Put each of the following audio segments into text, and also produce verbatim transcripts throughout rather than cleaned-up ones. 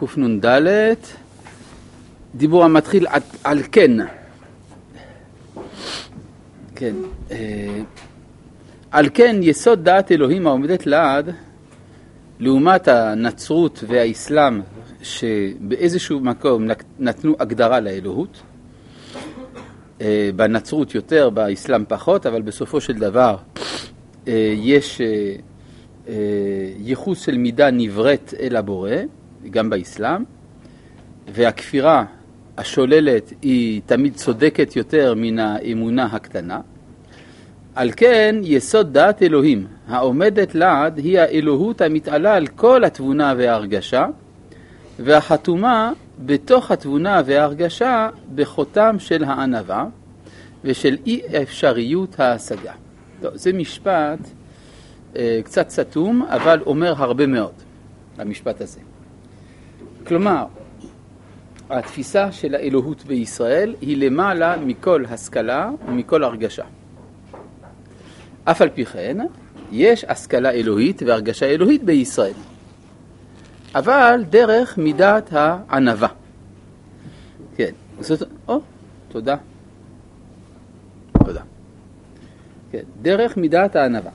קנ"ד, דיבור המתחיל על כן. כן. על כן יסוד דעת אלוהים העומדת לעד, לעומת הנצרות והאסלאם שבאיזשהו מקום נתנו הגדרה לאלוהות, בנצרות יותר, באסלאם פחות, אבל בסופו של דבר יש ייחוס של מידה נבראת אל הבורא, גם באסלאם, והכפירה השוללת היא תמיד צודקת יותר מן האמונה הקטנה. על כן יסוד דעת אלוהים העומדת לעד היא האלוהות המתעלה על כל התבונה וההרגשה, והחתומה בתוך התבונה וההרגשה בחותם של הענווה ושל אי אפשריות ההשגה. טוב, זה משפט אה, קצת סתום, אבל אומר הרבה מאוד, המשפט הזה. כלומר, התפיסה של האלוהות בישראל היא למעלה מכל השכלה ומכל הרגשה. אף על פי כן, יש השכלה אלוהית והרגשה אלוהית בישראל. אבל דרך מידת הענווה. כן. זאת, או, תודה. תודה. כן, דרך מידת הענווה.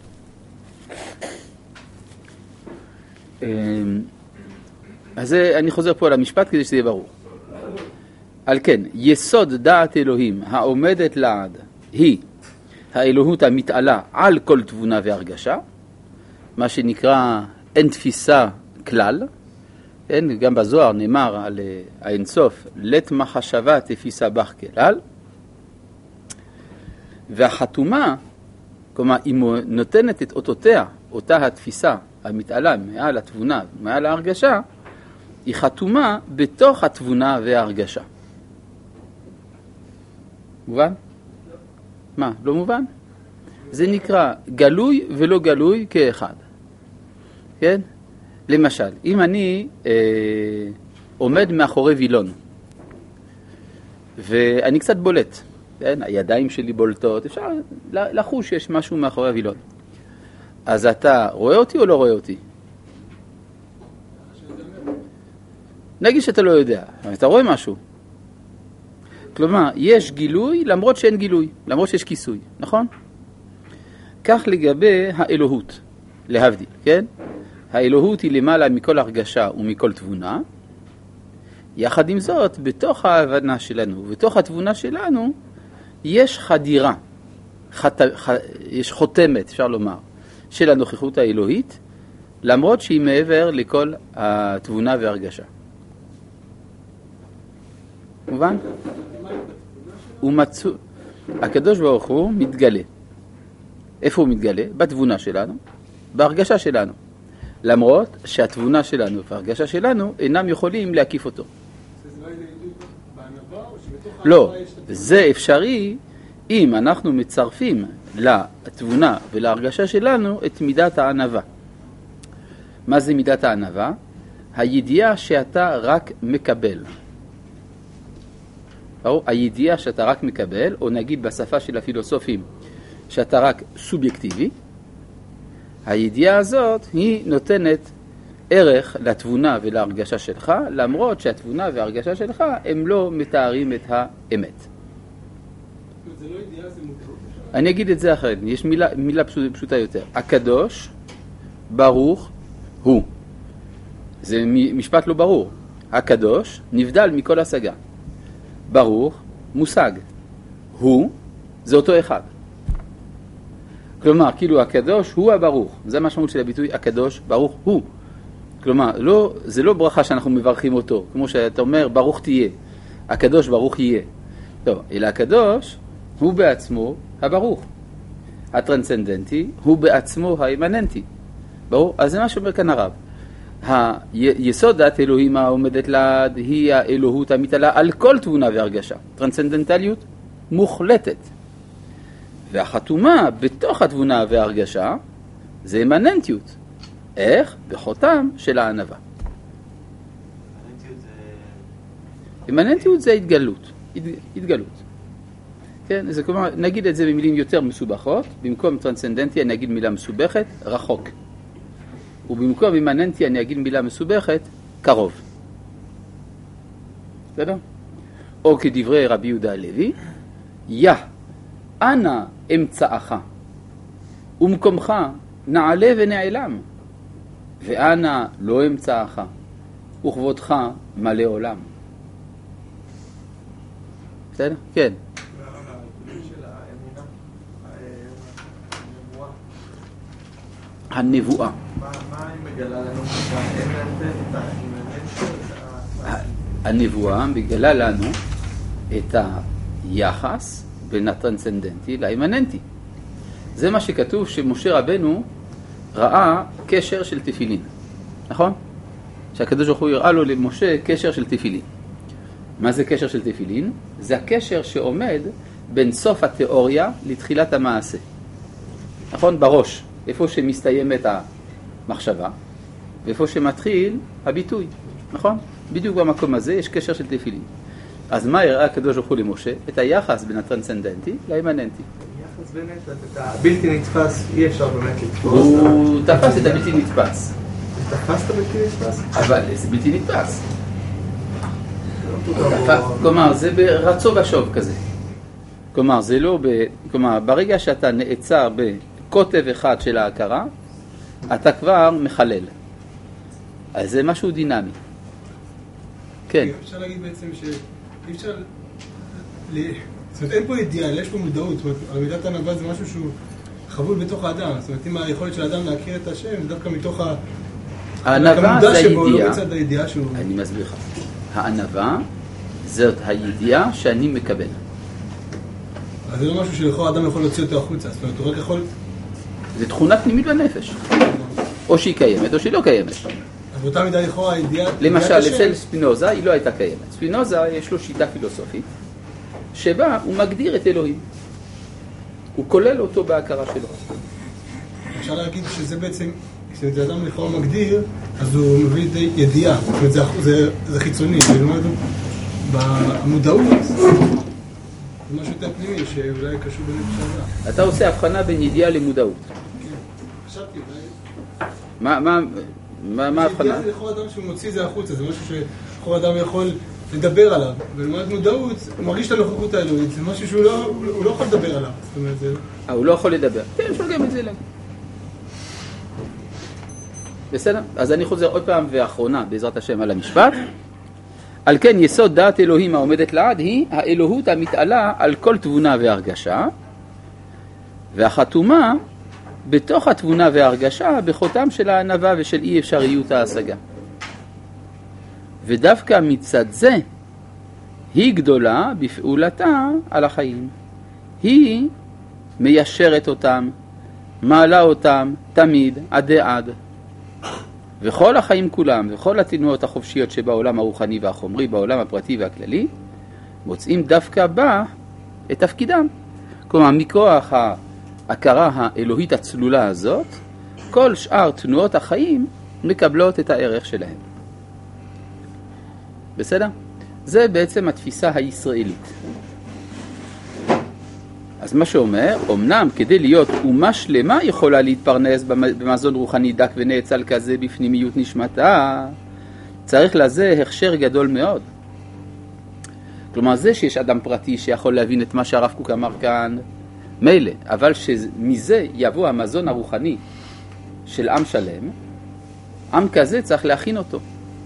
אז אני חוזר פה על המשפט כדי שזה יהיה ברור. על כן, יסוד דעת אלוהים העומדת לעד היא האלוהות המתעלה על כל תבונה והרגשה, מה שנקרא אין תפיסה כלל. כן, גם בזוהר נאמר על האינסוף, לת מחשבה תפיסה בך כלל. והחתומה, כלומר, היא נותנת את אותותיה, אותה התפיסה המתעלה מעל התבונה, מעל ההרגשה, היא חתומה בתוך התבונה וההרגשה. מובן? מה, לא מובן? זה נקרא גלוי ולא גלוי כאחד. כן? למשל, אם אני אה, עומד מאחורי וילון, ואני קצת בולט, כן? הידיים שלי בולטות, אפשר לחוש שיש משהו מאחורי הוילון. אז אתה רואה אותי או לא רואה אותי? נגיד שאתה לא יודע, אבל אתה רואה משהו. כלומר, יש גילוי למרות שאין גילוי, למרות שיש כיסוי, נכון? כך לגבי האלוהות, להבדיל, כן? האלוהות היא למעלה מכל הרגשה ומכל תבונה. יחד עם זאת, בתוך ההבנה שלנו, בתוך התבונה שלנו, יש חדירה, חת... ח... יש חותמת, אפשר לומר, של הנוכחות האלוהית, למרות שהיא מעבר לכל התבונה והרגשה. מובן? ומצו... הקדוש ברוך הוא מתגלה. איפה הוא מתגלה? בתבונה שלנו, בהרגשה שלנו. למרות שהתבונה שלנו וההרגשה שלנו אינם יכולים להקיף אותו. לא, זה אפשרי אם אנחנו מצרפים לתבונה ולהרגשה שלנו את מידת הענווה. מה זה מידת הענווה? הידיעה שאתה רק מקבל. או הידיעה שאתה רק מקבל, או נגיד בשפה של הפילוסופים, שאתה רק סובייקטיבי, הידיעה הזאת היא נותנת ערך לתבונה ולהרגשה שלך, למרות שהתבונה וההרגשה שלך הם לא מתארים את האמת. זה לא ידיעה, זה מודעות. אני אגיד את זה אחרת, יש מילה, מילה פשוטה יותר. הקדוש, ברוך, הוא. זה משפט לא ברור. הקדוש נבדל מכל השגה. ברוך, מושג. הוא, זה אותו אחד. כלומר, כאילו הקדוש הוא הברוך. זה המשמעות של הביטוי הקדוש, ברוך הוא. כלומר, לא, זה לא ברכה שאנחנו מברכים אותו, כמו שאתה אומר, ברוך תהיה. הקדוש ברוך יהיה. טוב, אלא הקדוש הוא בעצמו הברוך. הטרנסצנדנטי הוא בעצמו האימננטי. ברור? אז זה מה שאומר כאן הרב. היסוד דעת אלוהים העומדת לעד היא האלוהות המתעלה על כל תבונה והרגשה. טרנסצנדנטליות מוחלטת. והחתומה בתוך התבונה וההרגשה זה אימננטיות. איך? בחותם של הענווה. אימננטיות זה התגלות. התגלות. כן, זה כלומר, נגיד את זה במילים יותר מסובכות, במקום טרנסצנדנטי אני אגיד מילה מסובכת, רחוק. ובמקום אימננטי אני אגיד מילה מסובכת, קרוב. בסדר? או כדברי רבי יהודה הלוי, יא, אנא אמצעך, ומקומך נעלה ונעלם, ואנא לא אמצעך, וכבודך מלא עולם. בסדר? כן. הנבואה. מה היא מגלה לנו? הנבואה מגלה לנו את היחס בין הטרנסצנדנטי לאימננטי. זה מה שכתוב שמשה רבנו ראה קשר של תפילין. נכון? שהקדוש ברוך הוא הראה לו למשה קשר של תפילין. מה זה קשר של תפילין? זה הקשר שעומד בין סוף התיאוריה לתחילת המעשה. נכון? בראש. איפה שמסתיימת המחשבה, ואיפה שמתחיל הביטוי. נכון? בדיוק במקום הזה יש קשר של תפילין. אז מה הראה הקדוש ברוך הוא למשה? את היחס בין הטרנסצנדנטי לאימננטי. היחס בין את הבלתי נתפס, אי אפשר באמת לתפוס. הוא תפס את הבלתי נתפס. תפס את הבלתי נתפס? אבל זה בלתי נתפס. כלומר, זה ברצו ושוב כזה. כלומר, זה לא ב... כלומר, ברגע שאתה נעצר בקוטב אחד של ההכרה, אתה כבר מחלל. אז זה משהו דינמי. כן. אפשר להגיד בעצם שאי אפשר... זאת אומרת, אין פה אידיאל, יש פה מודעות. זאת אומרת, עמידת ענווה זה משהו שהוא חבול בתוך האדם. זאת אומרת, אם היכולת של האדם להכיר את השם, דווקא מתוך ה... הענווה זה הידיעה. לא בצד הידיעה שהוא... אני מסביר לך. הענווה זאת הידיעה שאני מקבל. אז זה לא משהו שלכל האדם יכול להוציא אותו החוצה. זאת אומרת, הוא רק יכול... זה תכונה פנימית בנפש. או שהיא קיימת או שהיא לא קיימת. אז באותה מידה לכאורה הידיעה... למשל, אצל ספינוזה היא לא הייתה קיימת. ספינוזה יש לו שיטה פילוסופית שבה הוא מגדיר את אלוהים. הוא כולל אותו בהכרה שלו. אפשר להגיד שזה בעצם, כשזה אדם לכאורה מגדיר, אז הוא מביא את ידיעה. זאת אומרת, זה, זה, זה חיצוני. זאת אומרת, במודעות זה משהו יותר פנימי שאולי קשור בנפש האדם. אתה עושה הבחנה בין ידיעה למודעות. כן, חשבתי, אולי... מה, מה, מה, מה ההבחנה? ידיעה זה לכל אדם שהוא מוציא זה החוצה. זה משהו שלכל אדם יכול לדבר עליו. ולמעט מודעות, הוא מרגיש את הנוכחות האלוהית. זה משהו שהוא לא, הוא לא יכול לדבר עליו. זאת אומרת, זה... אה, הוא לא יכול לדבר. כן, אפשר גם את זה להגיד. בסדר? אז אני חוזר עוד פעם ואחרונה, בעזרת השם, על המשפט. על כן, יסוד דעת אלוהים העומדת לעד היא האלוהות המתעלה על כל תבונה והרגשה, והחתומה בתוך התבונה והרגשה בחותם של הענווה ושל אי אפשריות ההשגה. ודווקא מצד זה היא גדולה בפעולתה על החיים. היא מיישרת אותם, מעלה אותם תמיד עדי עד. וכל החיים כולם וכל התנועות החופשיות שבעולם הרוחני והחומרי, בעולם הפרטי והכללי, מוצאים דווקא בה את תפקידם. כלומר, מכוח ההכרה האלוהית הצלולה הזאת, כל שאר תנועות החיים מקבלות את הערך שלהם. בסדר? זה בעצם התפיסה הישראלית. אז מה שאומר, אמנם כדי להיות אומה שלמה יכולה להתפרנס במזון רוחני דק ונאצל כזה בפנימיות נשמתה, צריך לזה הכשר גדול מאוד. כלומר, זה שיש אדם פרטי שיכול להבין את מה שהרב קוק אמר כאן, מילא, אבל שמזה יבוא המזון הרוחני של עם שלם, עם כזה צריך להכין אותו.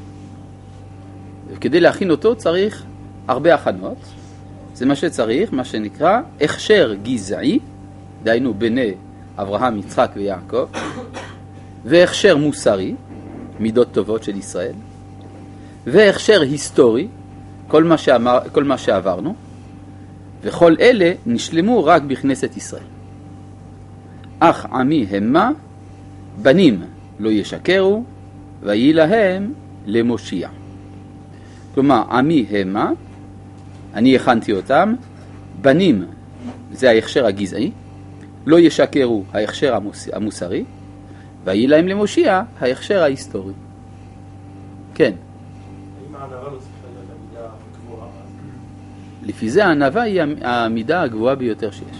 וכדי להכין אותו צריך הרבה הכנות. זה מה שצריך, מה שנקרא הכשר גזעי, דהיינו בני אברהם, יצחק ויעקב, והכשר מוסרי, מידות טובות של ישראל, והכשר היסטורי, כל מה, שאמר, כל מה שעברנו, וכל אלה נשלמו רק בכנסת ישראל. אך עמי המה, בנים לא ישקרו, ויהי להם למושיע. כלומר, עמי המה, אני הכנתי אותם, בנים, זה ההכשר הגזעי, לא ישקרו, ההכשר המוס, המוסרי, ויהי להם למושיע, ההכשר ההיסטורי. כן. האם הענווה לא צריכה להיות המידה הגבוהה? לפי זה הענווה היא המידה הגבוהה ביותר שיש.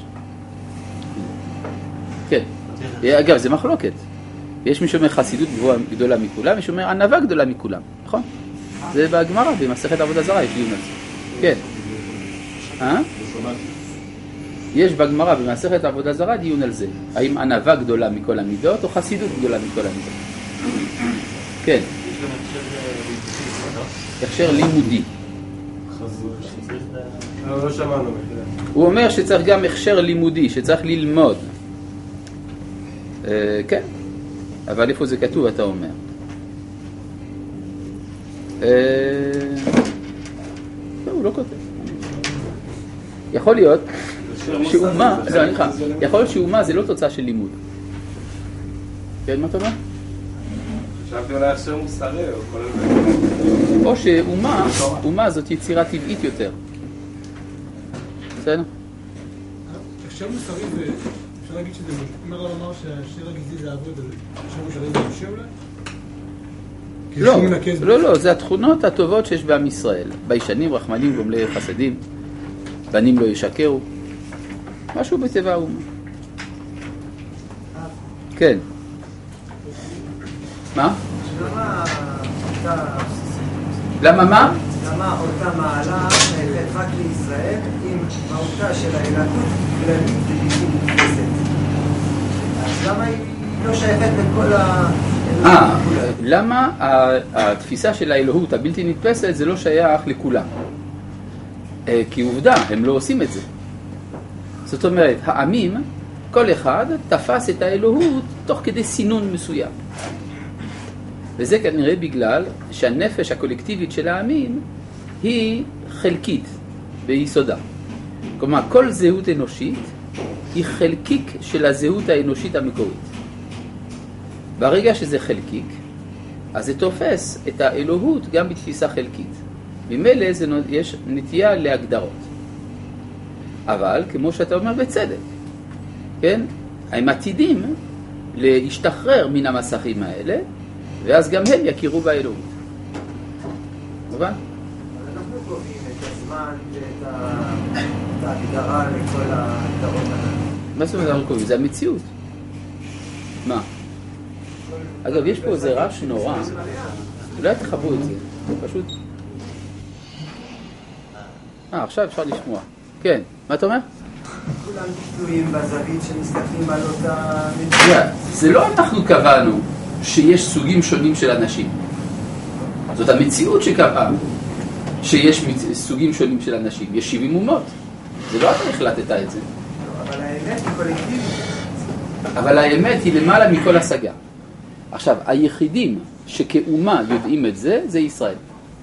כן. אגב, זה מחלוקת. יש מי שאומר חסידות גבוהה גדולה מכולם, מי שאומר ענווה גדולה מכולם, נכון? זה בגמרא, במסכת עבודה זרה יש דיון על זה. כן. אה? יש בגמרא במסכת עבודה זרה דיון על זה. האם ענווה גדולה מכל המידות או חסידות גדולה מכל המידות? כן. הכשר לימודי. לא שמענו. הוא אומר שצריך גם הכשר לימודי, שצריך ללמוד. כן. אבל איפה זה כתוב, אתה אומר? לא, הוא לא כותב. יכול להיות שאומה, לא, אני חייב, יכול להיות שאומה זה לא תוצאה של לימוד. כן, מה אתה אומר? חשבתי אולי הכשר מוסרי או כל זה. או שאומה, אומה זאת יצירה טבעית יותר. בסדר? הכשר מוסרי זה, אפשר להגיד שזה אומר על אמר שהשיר הגזעי זה עבוד, אז הכשר מוסרי זה משה אולי? לא, לא, לא, זה התכונות הטובות שיש בעם ישראל. ביישנים, רחמנים, גומלי חסדים, בנים לא ישקרו. משהו בטבע האומה. כן. מה? למה אותה... למה מה? למה אותה מעלה שייכת רק לישראל עם מהותה של האלוקות כללית ובלתי נתפסת? אז למה היא לא שייכת לכל ה... אה, למה התפיסה של האלוהות הבלתי נתפסת זה לא שייך לכולם? כי עובדה, הם לא עושים את זה. זאת אומרת, העמים, כל אחד תפס את האלוהות תוך כדי סינון מסוים. וזה כנראה בגלל שהנפש הקולקטיבית של העמים היא חלקית ביסודה. כלומר, כל זהות אנושית היא חלקיק של הזהות האנושית המקורית. ברגע שזה חלקיק, אז זה תופס את האלוהות גם בתפיסה חלקית. ממילא יש נטייה להגדרות. אבל, כמו שאתה אומר בצדק, כן? הם עתידים להשתחרר מן המסכים האלה, ואז גם הם יכירו באלוהות. מובן? אנחנו קובעים את הזמן ואת ההגדרה לכל ההגדרות האלה. מה זאת אומרת אנחנו קובעים? זה המציאות. מה? אגב, יש פה איזה רעש נורא. אולי תחברו את זה. זה פשוט... אה, עכשיו אפשר לשמוע. כן, מה אתה אומר? כולם תלויים בזווית שמסתכלים על אותה... זה לא אנחנו קבענו שיש סוגים שונים של אנשים. זאת המציאות שקבעה שיש סוגים שונים של אנשים. יש שבעים אומות. זה לא אתה החלטת את זה. אבל האמת היא קולקטיבית. אבל האמת היא למעלה מכל השגה. עכשיו, היחידים שכאומה יודעים את זה, זה ישראל.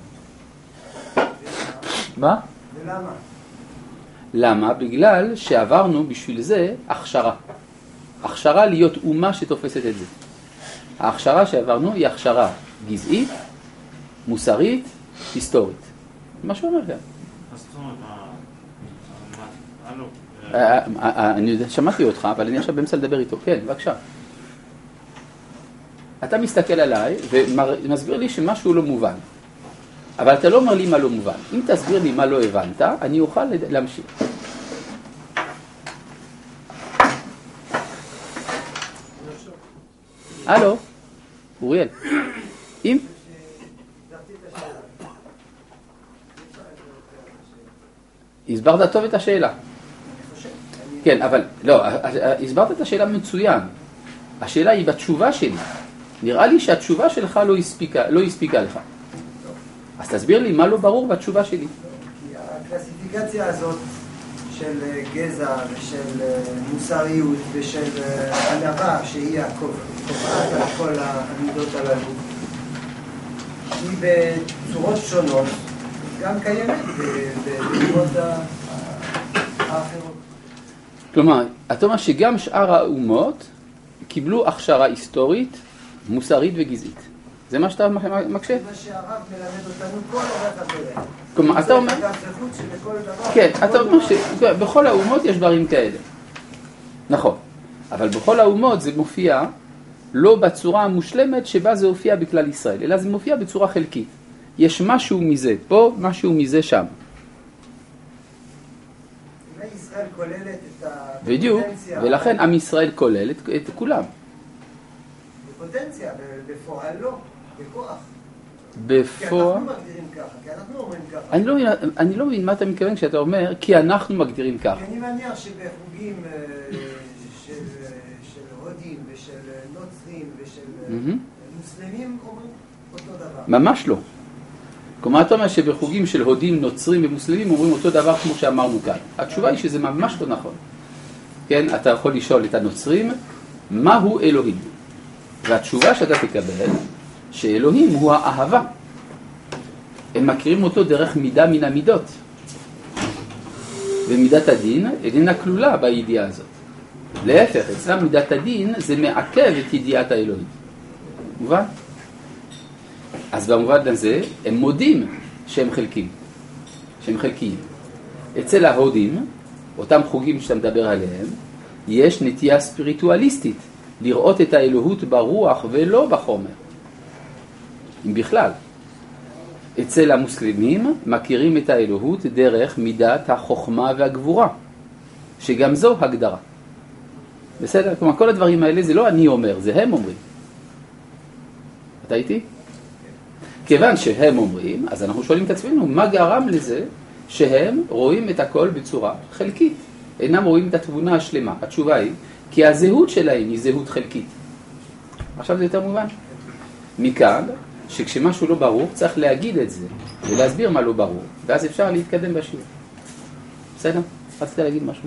מה? ולמה? למה? בגלל שעברנו בשביל זה הכשרה. הכשרה להיות אומה שתופסת את זה. ההכשרה שעברנו היא הכשרה גזעית, מוסרית, היסטורית. מה שהוא אומר כאן. אני שמעתי אותך, אבל אני עכשיו באמצע לדבר איתו. כן, בבקשה. אתה מסתכל עליי ומסביר לי שמשהו לא מובן. אבל אתה לא אומר לי מה לא מובן. אם תסביר לי מה לא הבנת, אני אוכל להמשיך. הלו, אוריאל. אם... הסברת טוב את השאלה. כן, אבל לא, הסברת את השאלה מצוין. השאלה היא בתשובה שלי. נראה לי שהתשובה שלך לא הספיקה, לא הספיקה לך. אז תסביר לי מה לא ברור בתשובה שלי. הקלסיפיקציה הזאת של גזע ושל מוסריות ושל ענווה שהיא הקובעת על כל המידות הללו, היא בצורות שונות גם קיימת במידות האחרות. כלומר, אתה אומר שגם שאר האומות קיבלו הכשרה היסטורית, מוסרית וגזעית. זה מה שאתה מקשה? זה מה שהרב מלמד אותנו כל אורך הדרך. כלומר, אתה אומר... כן, אתה אומר שבכל האומות יש דברים כאלה. נכון. אבל בכל האומות זה מופיע לא בצורה המושלמת שבה זה הופיע בכלל ישראל, אלא זה מופיע בצורה חלקית. יש משהו מזה פה, משהו מזה שם. אולי ישראל כוללת את הפוטנציה. בדיוק, ולכן עם ישראל כולל את כולם. בפוטנציה, בפועל לא, בכוח. בפועל... כי אנחנו מגדירים ככה, כי אנחנו אומרים ככה. אני לא, אני לא מבין מה אתה מתכוון כשאתה אומר, כי אנחנו מגדירים ככה. כי אני מניח שבחוגים של, של הודים ושל נוצרים ושל mm-hmm. מוסלמים אומרים אותו דבר. ממש לא. כלומר, אתה אומר שבחוגים של הודים, נוצרים ומוסלמים אומרים אותו דבר כמו שאמרנו כאן. התשובה היא שזה ממש לא נכון. כן, אתה יכול לשאול את הנוצרים, מהו אלוהים? והתשובה שאתה תקבל, שאלוהים הוא האהבה. הם מכירים אותו דרך מידה מן המידות. ומידת הדין איננה כלולה בידיעה הזאת. להפך, אצלם מידת הדין זה מעכב את ידיעת האלוהים. מובן? אז במובן הזה הם מודים שהם חלקים, שהם חלקיים. אצל ההודים, אותם חוגים שאתה מדבר עליהם, יש נטייה ספיריטואליסטית לראות את האלוהות ברוח ולא בחומר. אם בכלל. אצל המוסלמים מכירים את האלוהות דרך מידת החוכמה והגבורה, שגם זו הגדרה. בסדר? כלומר, כל הדברים האלה זה לא אני אומר, זה הם אומרים. אתה איתי? כיוון שהם אומרים, אז אנחנו שואלים את עצמנו, מה גרם לזה שהם רואים את הכל בצורה חלקית? אינם רואים את התבונה השלמה. התשובה היא, כי הזהות שלהם היא זהות חלקית. עכשיו זה יותר מובן. מכאן, שכשמשהו לא ברור, צריך להגיד את זה, ולהסביר מה לא ברור, ואז אפשר להתקדם בשיעור. בסדר? רצית להגיד משהו?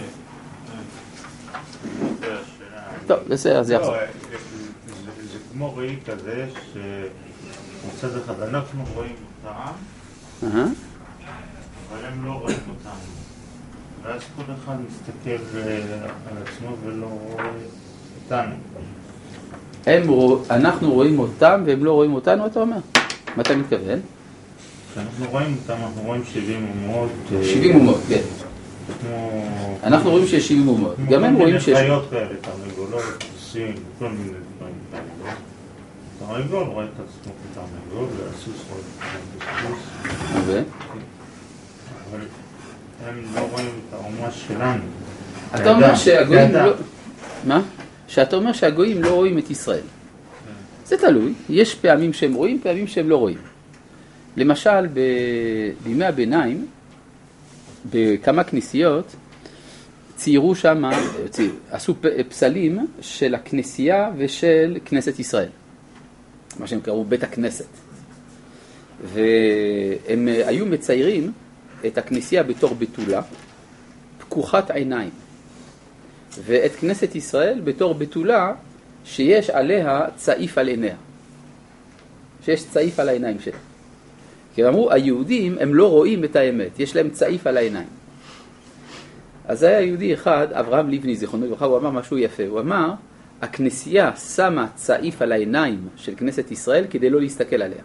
טוב, בסדר, זה יחזור. זה כמו ראי כזה, שמצד אחד אנחנו רואים אותם, אבל הם לא רואים אותם. ואז כל אחד מסתכל על עצמו ולא רואה אותנו. הם, אנחנו רואים אותם והם לא רואים אותנו, אתה אומר? מה אתה מתכוון? כשאנחנו רואים אותם, אנחנו רואים שבעים אומות. שבעים אומות, כן. אנחנו רואים שיש שבעים אומות. גם הם רואים שיש... חיות כאלה, תרנגולות, סוסים, כל מיני דברים כאלה. תרנגול רואה את עצמו כתרנגול, והסוס רואה את הסוס. ו? אבל הם לא רואים את האומה שלנו. אתה אומר שהגויים לא... מה? שאתה אומר שהגויים לא רואים את ישראל. זה תלוי. יש פעמים שהם רואים, פעמים שהם לא רואים. למשל, בימי הביניים, בכמה כנסיות, ציירו שם, עשו פסלים של הכנסייה ושל כנסת ישראל. מה שהם קראו בית הכנסת. והם היו מציירים את הכנסייה בתור בתולה, פקוחת עיניים. ואת כנסת ישראל בתור בתולה שיש עליה צעיף על עיניה. שיש צעיף על העיניים שלה. כי הם אמרו, היהודים הם לא רואים את האמת, יש להם צעיף על העיניים. אז היה יהודי אחד, אברהם לבני, זיכרונו לברכה, הוא אמר משהו יפה. הוא אמר, הכנסייה שמה צעיף על העיניים של כנסת ישראל כדי לא להסתכל עליה.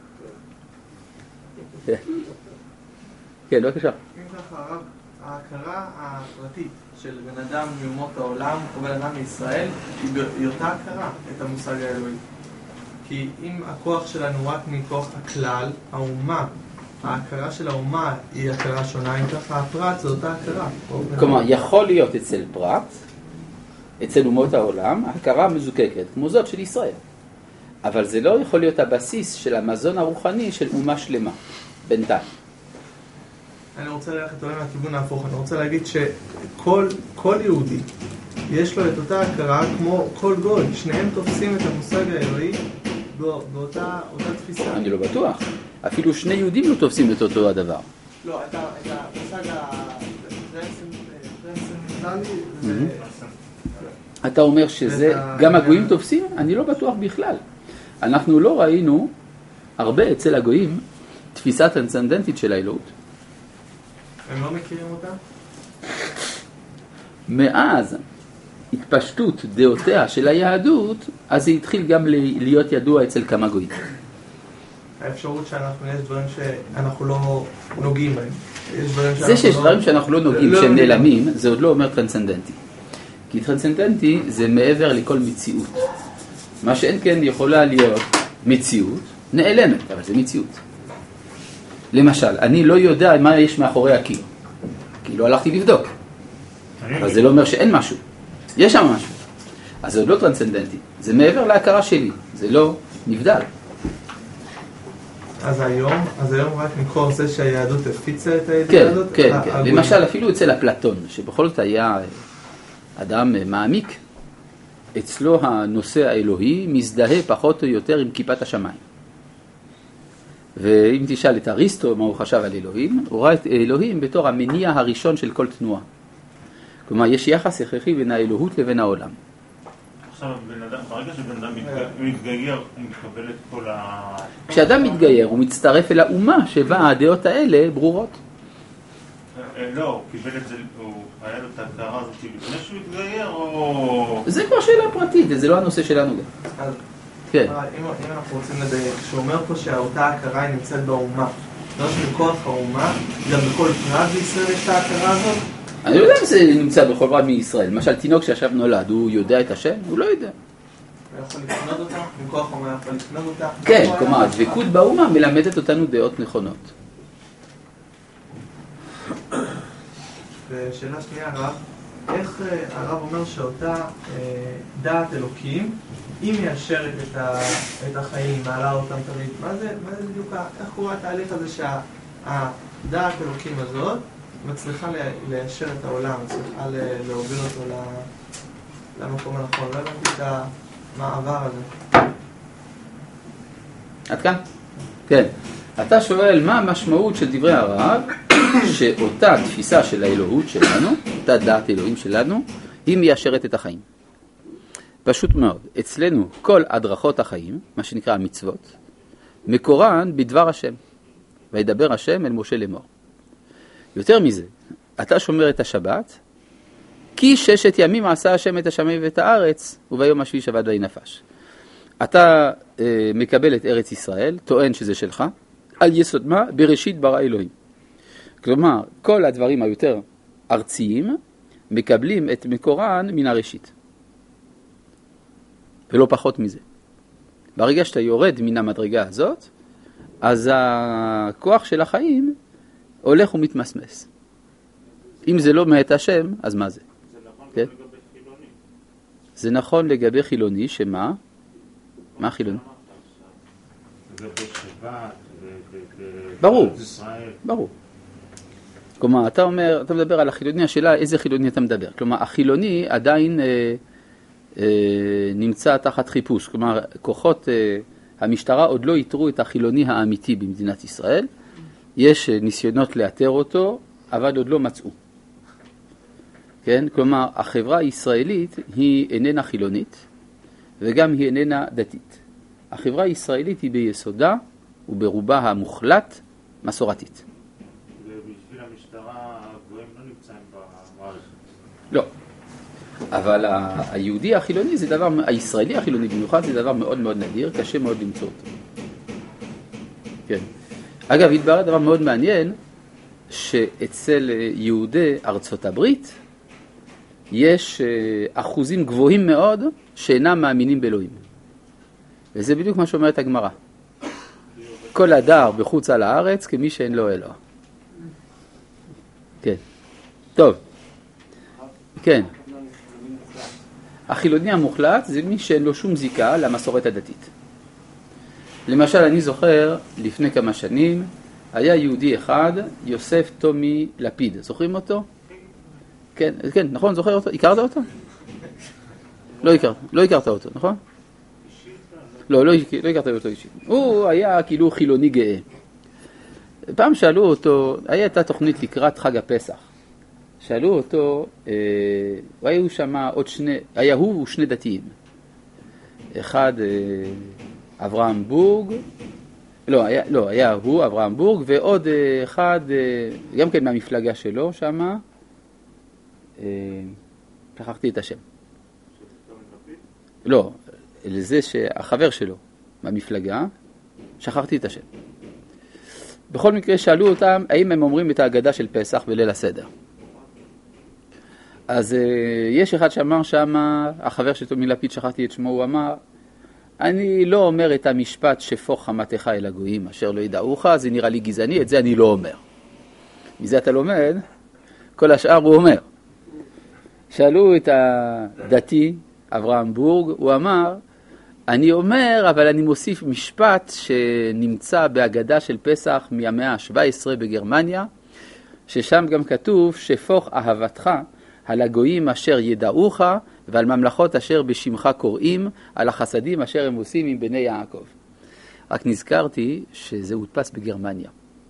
כן, בבקשה. אם ככה, הרב, ההכרה הפרטית של בן אדם מאומות העולם או בן אדם מישראל היא אותה הכרה, את המושג האלוהי. כי אם הכוח שלנו רק מכוח הכלל, האומה, ההכרה של האומה היא הכרה שונה, אם ככה הפרט זו אותה הכרה. כלומר, יכול להיות אצל פרט, אצל אומות העולם, הכרה מזוקקת, כמו זאת של ישראל. אבל זה לא יכול להיות הבסיס של המזון הרוחני של אומה שלמה, בינתיים. אני רוצה ללכת אולי מהכיוון ההפוך, אני רוצה להגיד שכל כל יהודי יש לו את אותה הכרה כמו כל גוי, שניהם תופסים את המושג האלוהי באותה תפיסה. אני לא בטוח. אפילו שני יהודים לא תופסים את אותו הדבר. לא, את המושג הטרנסצנדנטלי. אתה אומר שזה, גם הגויים תופסים? אני לא בטוח בכלל. אנחנו לא ראינו הרבה אצל הגויים תפיסה טרנסצנדנטית של האלוהות. הם לא מכירים אותה? מאז התפשטות דעותיה של היהדות, אז זה התחיל גם להיות ידוע אצל כמה גויים. האפשרות שאנחנו, יש דברים שאנחנו לא נוגעים בהם. זה שיש דברים שאנחנו לא נוגעים, שהם נעלמים, זה עוד לא אומר טרנסצנדנטי. כי טרנסצנדנטי זה מעבר לכל מציאות. מה שאין כן יכולה להיות מציאות, נעלמת, אבל זה מציאות. למשל, אני לא יודע מה יש מאחורי הקיר, כי לא הלכתי לבדוק. אבל זה לא אומר שאין משהו. יש שם משהו. אז זה עוד לא טרנסצנדנטי. זה מעבר להכרה שלי. זה לא נבדל. אז היום, אז היום רק מכוח זה שהיהדות הפיצה את הידיעה כן, הזאת? כן, כן. למשל, אפילו אצל אפלטון, שבכל זאת היה אדם מעמיק, אצלו הנושא האלוהי מזדהה פחות או יותר עם כיפת השמיים. ואם תשאל את אריסטו מה הוא חשב על אלוהים, הוא ראה את אלוהים בתור המניע הראשון של כל תנועה. כלומר, יש יחס הכרחי בין האלוהות לבין העולם. עכשיו, ברגע שבן אדם מתגייר, הוא מקבל את כל ה... כשאדם מתגייר, הוא מצטרף אל האומה שבה הדעות האלה ברורות. לא, הוא קיבל את זה, הוא היה לו את ההגדרה הזאת לפני שהוא התגייר, או... זה כבר שאלה פרטית, זה לא הנושא שלנו גם. אז, כן. אם אנחנו רוצים לדייק, שהוא אומר פה שהאותה הכרה היא נמצאת באומה, לא שמכוח האומה, גם בכל פרט בישראל יש את ההכרה הזאת? אני לא יודע אם זה נמצא בכל פרט מישראל. למשל, תינוק שעכשיו נולד, הוא יודע את השם? הוא לא יודע. הוא יכול לקנות אותה? מכוח האומה יכול לקנות אותה? כן, כלומר, הדבקות באומה מלמדת אותנו דעות נכונות. ושאלה שנייה, הרב, איך הרב אומר שאותה דעת אלוקים, היא מיישרת את החיים, מעלה אותם תמיד? מה זה בדיוק, איך קורה התהליך הזה שהדעת אלוקים הזאת מצליחה ליישר את העולם, מצליחה להוביל אותו למקום הנכון? לא הבנתי את המעבר הזה. עד כאן? כן. אתה שואל מה המשמעות של דברי הרב, שאותה תפיסה של האלוהות שלנו, אותה דעת אלוהים שלנו, היא מיישרת את החיים. פשוט מאוד. אצלנו כל הדרכות החיים, מה שנקרא המצוות, מקורן בדבר השם. וידבר השם אל משה לאמור. יותר מזה, אתה שומר את השבת, כי ששת ימים עשה השם את השמיים ואת הארץ, וביום השביעי שבת ויהי נפש. אתה אה, מקבל את ארץ ישראל, טוען שזה שלך, על יסוד מה? בראשית ברא אלוהים. כלומר, כל הדברים היותר ארציים מקבלים את מקורן מן הראשית. ולא פחות מזה. ברגע שאתה יורד מן המדרגה הזאת, אז הכוח של החיים הולך ומתמסמס. אם זה לא מאת השם, אז מה זה? זה נכון כן? לגבי חילוני. זה נכון לגבי חילוני, שמה? מה חילוני? לגבי שבת, ברור. בארץ ישראל. ברור. כלומר, אתה אומר, אתה מדבר על החילוני, השאלה איזה חילוני אתה מדבר. כלומר, החילוני עדיין אה, אה, נמצא תחת חיפוש. כלומר, כוחות אה, המשטרה עוד לא יתרו את החילוני האמיתי במדינת ישראל. יש אה, ניסיונות לאתר אותו, אבל עוד לא מצאו. כן? כלומר, החברה הישראלית היא איננה חילונית, וגם היא איננה דתית. החברה הישראלית היא ביסודה וברובה המוחלט מסורתית. ובשביל המשטרה הגויים לא נמצאים במערכת. לא. אבל ה- היהודי החילוני זה דבר, הישראלי החילוני במיוחד זה דבר מאוד מאוד נדיר, קשה מאוד למצוא אותו. כן. אגב, התברר דבר מאוד מעניין, שאצל יהודי ארצות הברית יש אחוזים גבוהים מאוד שאינם מאמינים באלוהים. וזה בדיוק מה שאומרת הגמרא. כל הדר בחוץ על הארץ כמי שאין לו אלוה. כן. טוב. כן. החילוני המוחלט זה מי שאין לו שום זיקה למסורת הדתית. למשל, אני זוכר, לפני כמה שנים, היה יהודי אחד, יוסף תומי לפיד. זוכרים אותו? כן, כן, נכון, זוכר אותו? הכרת אותו? לא הכרת, לא הכרת אותו, נכון? לא, לא, לא הכרת אותו אישית. הוא היה כאילו חילוני גאה. פעם שאלו אותו, הייתה תוכנית לקראת חג הפסח. שאלו אותו, אה, היו שם עוד שני, היה הוא ושני דתיים. אחד, אה, אברהם בורג, לא, היה, לא, היה הוא, אברהם בורג, ועוד אה, אחד, אה, גם כן מהמפלגה שלו שם, אה, שכחתי את השם. לא, לזה שהחבר שלו מהמפלגה, שכחתי את השם. בכל מקרה שאלו אותם, האם הם אומרים את ההגדה של פסח בליל הסדר. אז יש אחד שאמר שם, החבר של תומי לפיד, שכחתי את שמו, הוא אמר, אני לא אומר את המשפט שפוך חמתך אל הגויים, אשר לא ידעוך, זה נראה לי גזעני, את זה אני לא אומר. מזה אתה לומד, כל השאר הוא אומר. שאלו את הדתי, אברהם בורג, הוא אמר, אני אומר, אבל אני מוסיף משפט שנמצא בהגדה של פסח מהמאה ה-שבע עשרה בגרמניה, ששם גם כתוב, שפוך אהבתך על הגויים אשר ידעוך, ועל ממלכות אשר בשמך קוראים, על החסדים אשר הם עושים עם בני יעקב. רק נזכרתי שזה הודפס בגרמניה.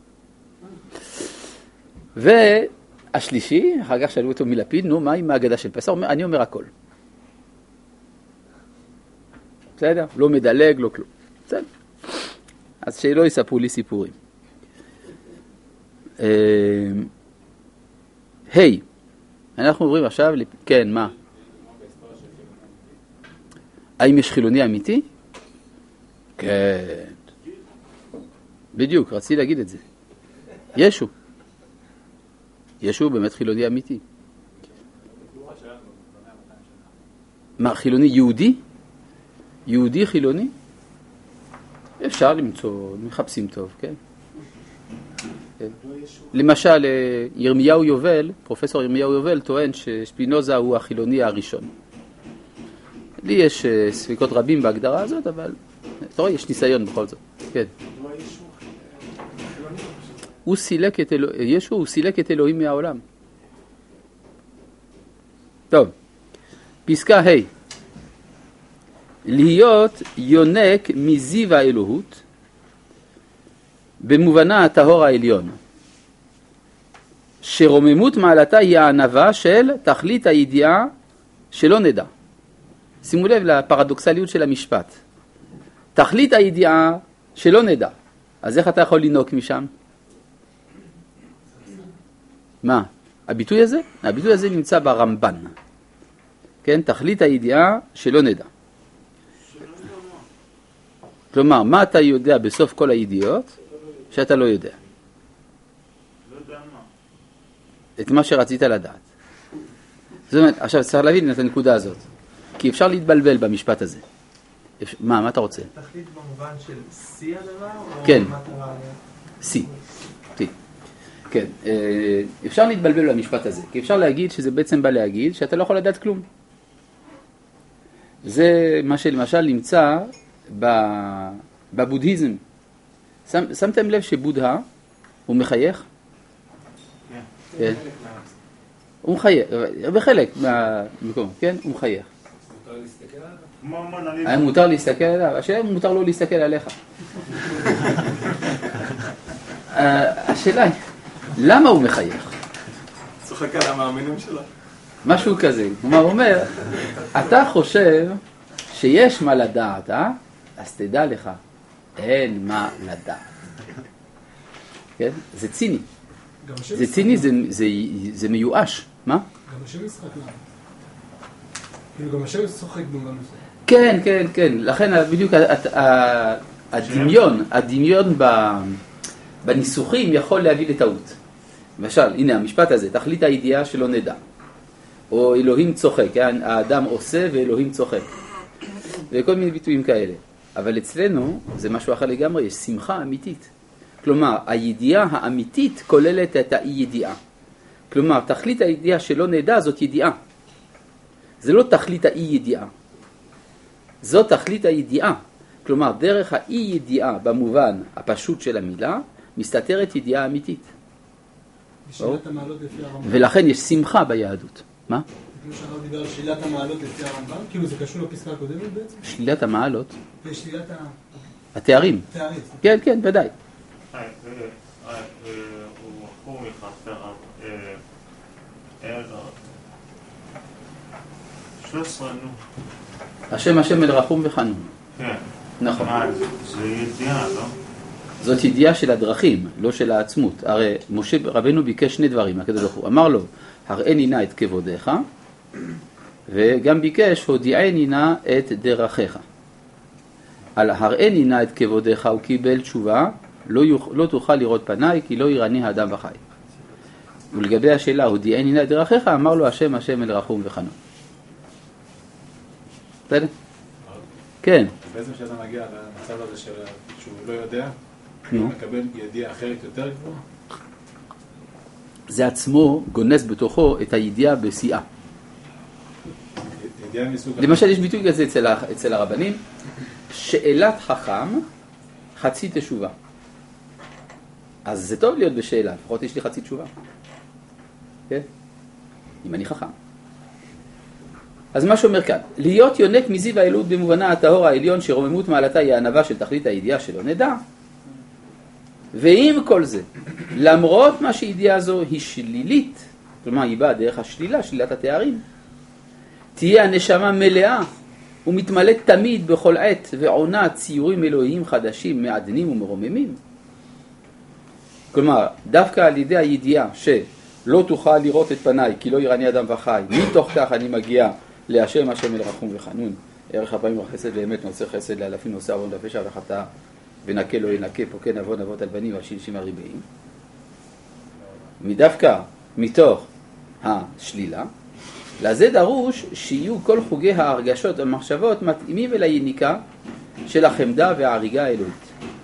והשלישי, אחר כך שאלו אותו מלפיד, נו, מה עם ההגדה של פסח? אני אומר הכל. בסדר? לא מדלג, לא כלום. בסדר? אז שלא יספרו לי סיפורים. היי, אנחנו עוברים עכשיו, כן, מה? האם יש חילוני אמיתי? כן. בדיוק, רציתי להגיד את זה. ישו. ישו באמת חילוני אמיתי. מה, חילוני יהודי? יהודי חילוני? אפשר למצוא, מחפשים טוב, כן? כן. למשל, ירמיהו יובל, פרופסור ירמיהו יובל, טוען ששפינוזה הוא החילוני הראשון. לי יש ספיקות רבים בהגדרה הזאת, אבל אתה רואה, יש ניסיון בכל זאת. כן. הוא סילק את אלוהים, ישו, הוא סילק את אלוהים מהעולם. טוב, פסקה ה' להיות יונק מזיו האלוהות במובנה הטהור העליון, שרוממות מעלתה היא הענווה של תכלית הידיעה שלא נדע. שימו לב לפרדוקסליות של המשפט. תכלית הידיעה שלא נדע. אז איך אתה יכול לנוק משם? מה? הביטוי הזה? הביטוי הזה נמצא ברמב"ן. כן? תכלית הידיעה שלא נדע. כלומר, מה אתה יודע בסוף כל הידיעות שאתה לא יודע? לא יודע מה. את מה שרצית לדעת. זאת אומרת, עכשיו צריך להבין את הנקודה הזאת. כי אפשר להתבלבל במשפט הזה. מה, מה אתה רוצה? תכלית במובן של סי הדבר? כן. או מטרה? סי. סי. כן. אפשר להתבלבל במשפט הזה. כי אפשר להגיד שזה בעצם בא להגיד שאתה לא יכול לדעת כלום. זה מה שלמשל נמצא בבודהיזם. שם, שמתם לב שבודהה הוא מחייך? כן. כן. הוא מחייך, בחלק מהמקום, כן? הוא מחייך. היה מותר להסתכל עליו? השאלה אם מותר לו להסתכל עליך. השאלה היא, למה הוא מחייך? צוחק על המאמינים שלו. משהו כזה. הוא אומר, אתה חושב שיש מה לדעת, אה? אז תדע לך, אין מה לדעת. כן? זה ציני. זה ציני, זה, זה, זה מיואש. מה? גם השם משחק נע. כאילו גם השם שוחק במובן הזה. כן, כן, כן. לכן בדיוק הדמיון, הדמיון בניסוחים יכול להביא לטעות. למשל, הנה המשפט הזה, תכלית הידיעה שלא נדע. או אלוהים צוחק, האדם עושה ואלוהים צוחק. וכל מיני ביטויים כאלה. אבל אצלנו זה משהו אחר לגמרי, יש שמחה אמיתית. כלומר, הידיעה האמיתית כוללת את האי-ידיעה. כלומר, תכלית הידיעה שלא נדע זאת ידיעה. זה לא תכלית האי-ידיעה. זאת תכלית הידיעה. כלומר, דרך האי-ידיעה במובן הפשוט של המילה, מסתתרת ידיעה אמיתית. בשאלת המעלות לפי הרמב"ם. ולכן יש שמחה ביהדות. מה? כמו שהרב דיבר על שלילת המעלות לפי הרמב"ם, כאילו זה קשור לפסקה הקודמת בעצם? שלילת המעלות? שלילת התארים. התארים. כן, כן, ודאי. הוא בחור מחסר שלוש עשרה נו. השם השם אל רחום וחנון. כן. נכון. זה ידיעה, לא? זאת ידיעה של הדרכים, לא של העצמות. הרי משה רבנו ביקש שני דברים, הקדוש ברוך הוא אמר לו, הראני נא את כבודיך, וגם ביקש, הודיעני נא את דרכיך. על הראני נא את כבודיך הוא קיבל תשובה, לא, יוכ... לא תוכל לראות פניי, כי לא ירני האדם וחי. ולגבי השאלה, הודיעני נא את דרכיך, אמר לו השם השם אל רחום וחנון. בסדר? כן. בעצם שאתה מגיע למצב הזה של שהוא לא יודע, הוא מקבל ידיעה אחרת יותר גבוהה? זה עצמו גונס בתוכו את הידיעה בשיאה. ידיעה מסוג... למשל יש ביטוי כזה אצל, אצל הרבנים, שאלת חכם חצי תשובה. אז זה טוב להיות בשאלה, לפחות יש לי חצי תשובה. כן? אם אני חכם. אז מה שאומר כאן, להיות יונק מזיו האלוהות במובנה הטהור העליון שרוממות מעלתה היא הענווה של תכלית הידיעה שלא נדע. ועם כל זה, למרות מה שידיעה זו היא שלילית, כלומר היא באה דרך השלילה, שלילת התארים, תהיה הנשמה מלאה ומתמלאת תמיד בכל עת ועונה ציורים אלוהיים חדשים, מעדנים ומרוממים. כלומר, דווקא על ידי הידיעה שלא תוכל לראות את פניי כי לא יראני אדם וחי, מתוך כך אני מגיע להשם השם אל רחום וחנון, ערך הפעמים החסד באמת נוצר חסד לאלפים נושא עוון ופשע וחטא ונקה לא ינקה פוקן עוון אבות על בנים והשלשים הריבעים. מדווקא מתוך השלילה, לזה דרוש שיהיו כל חוגי ההרגשות והמחשבות מתאימים אל היניקה של החמדה וההריגה האלוהית.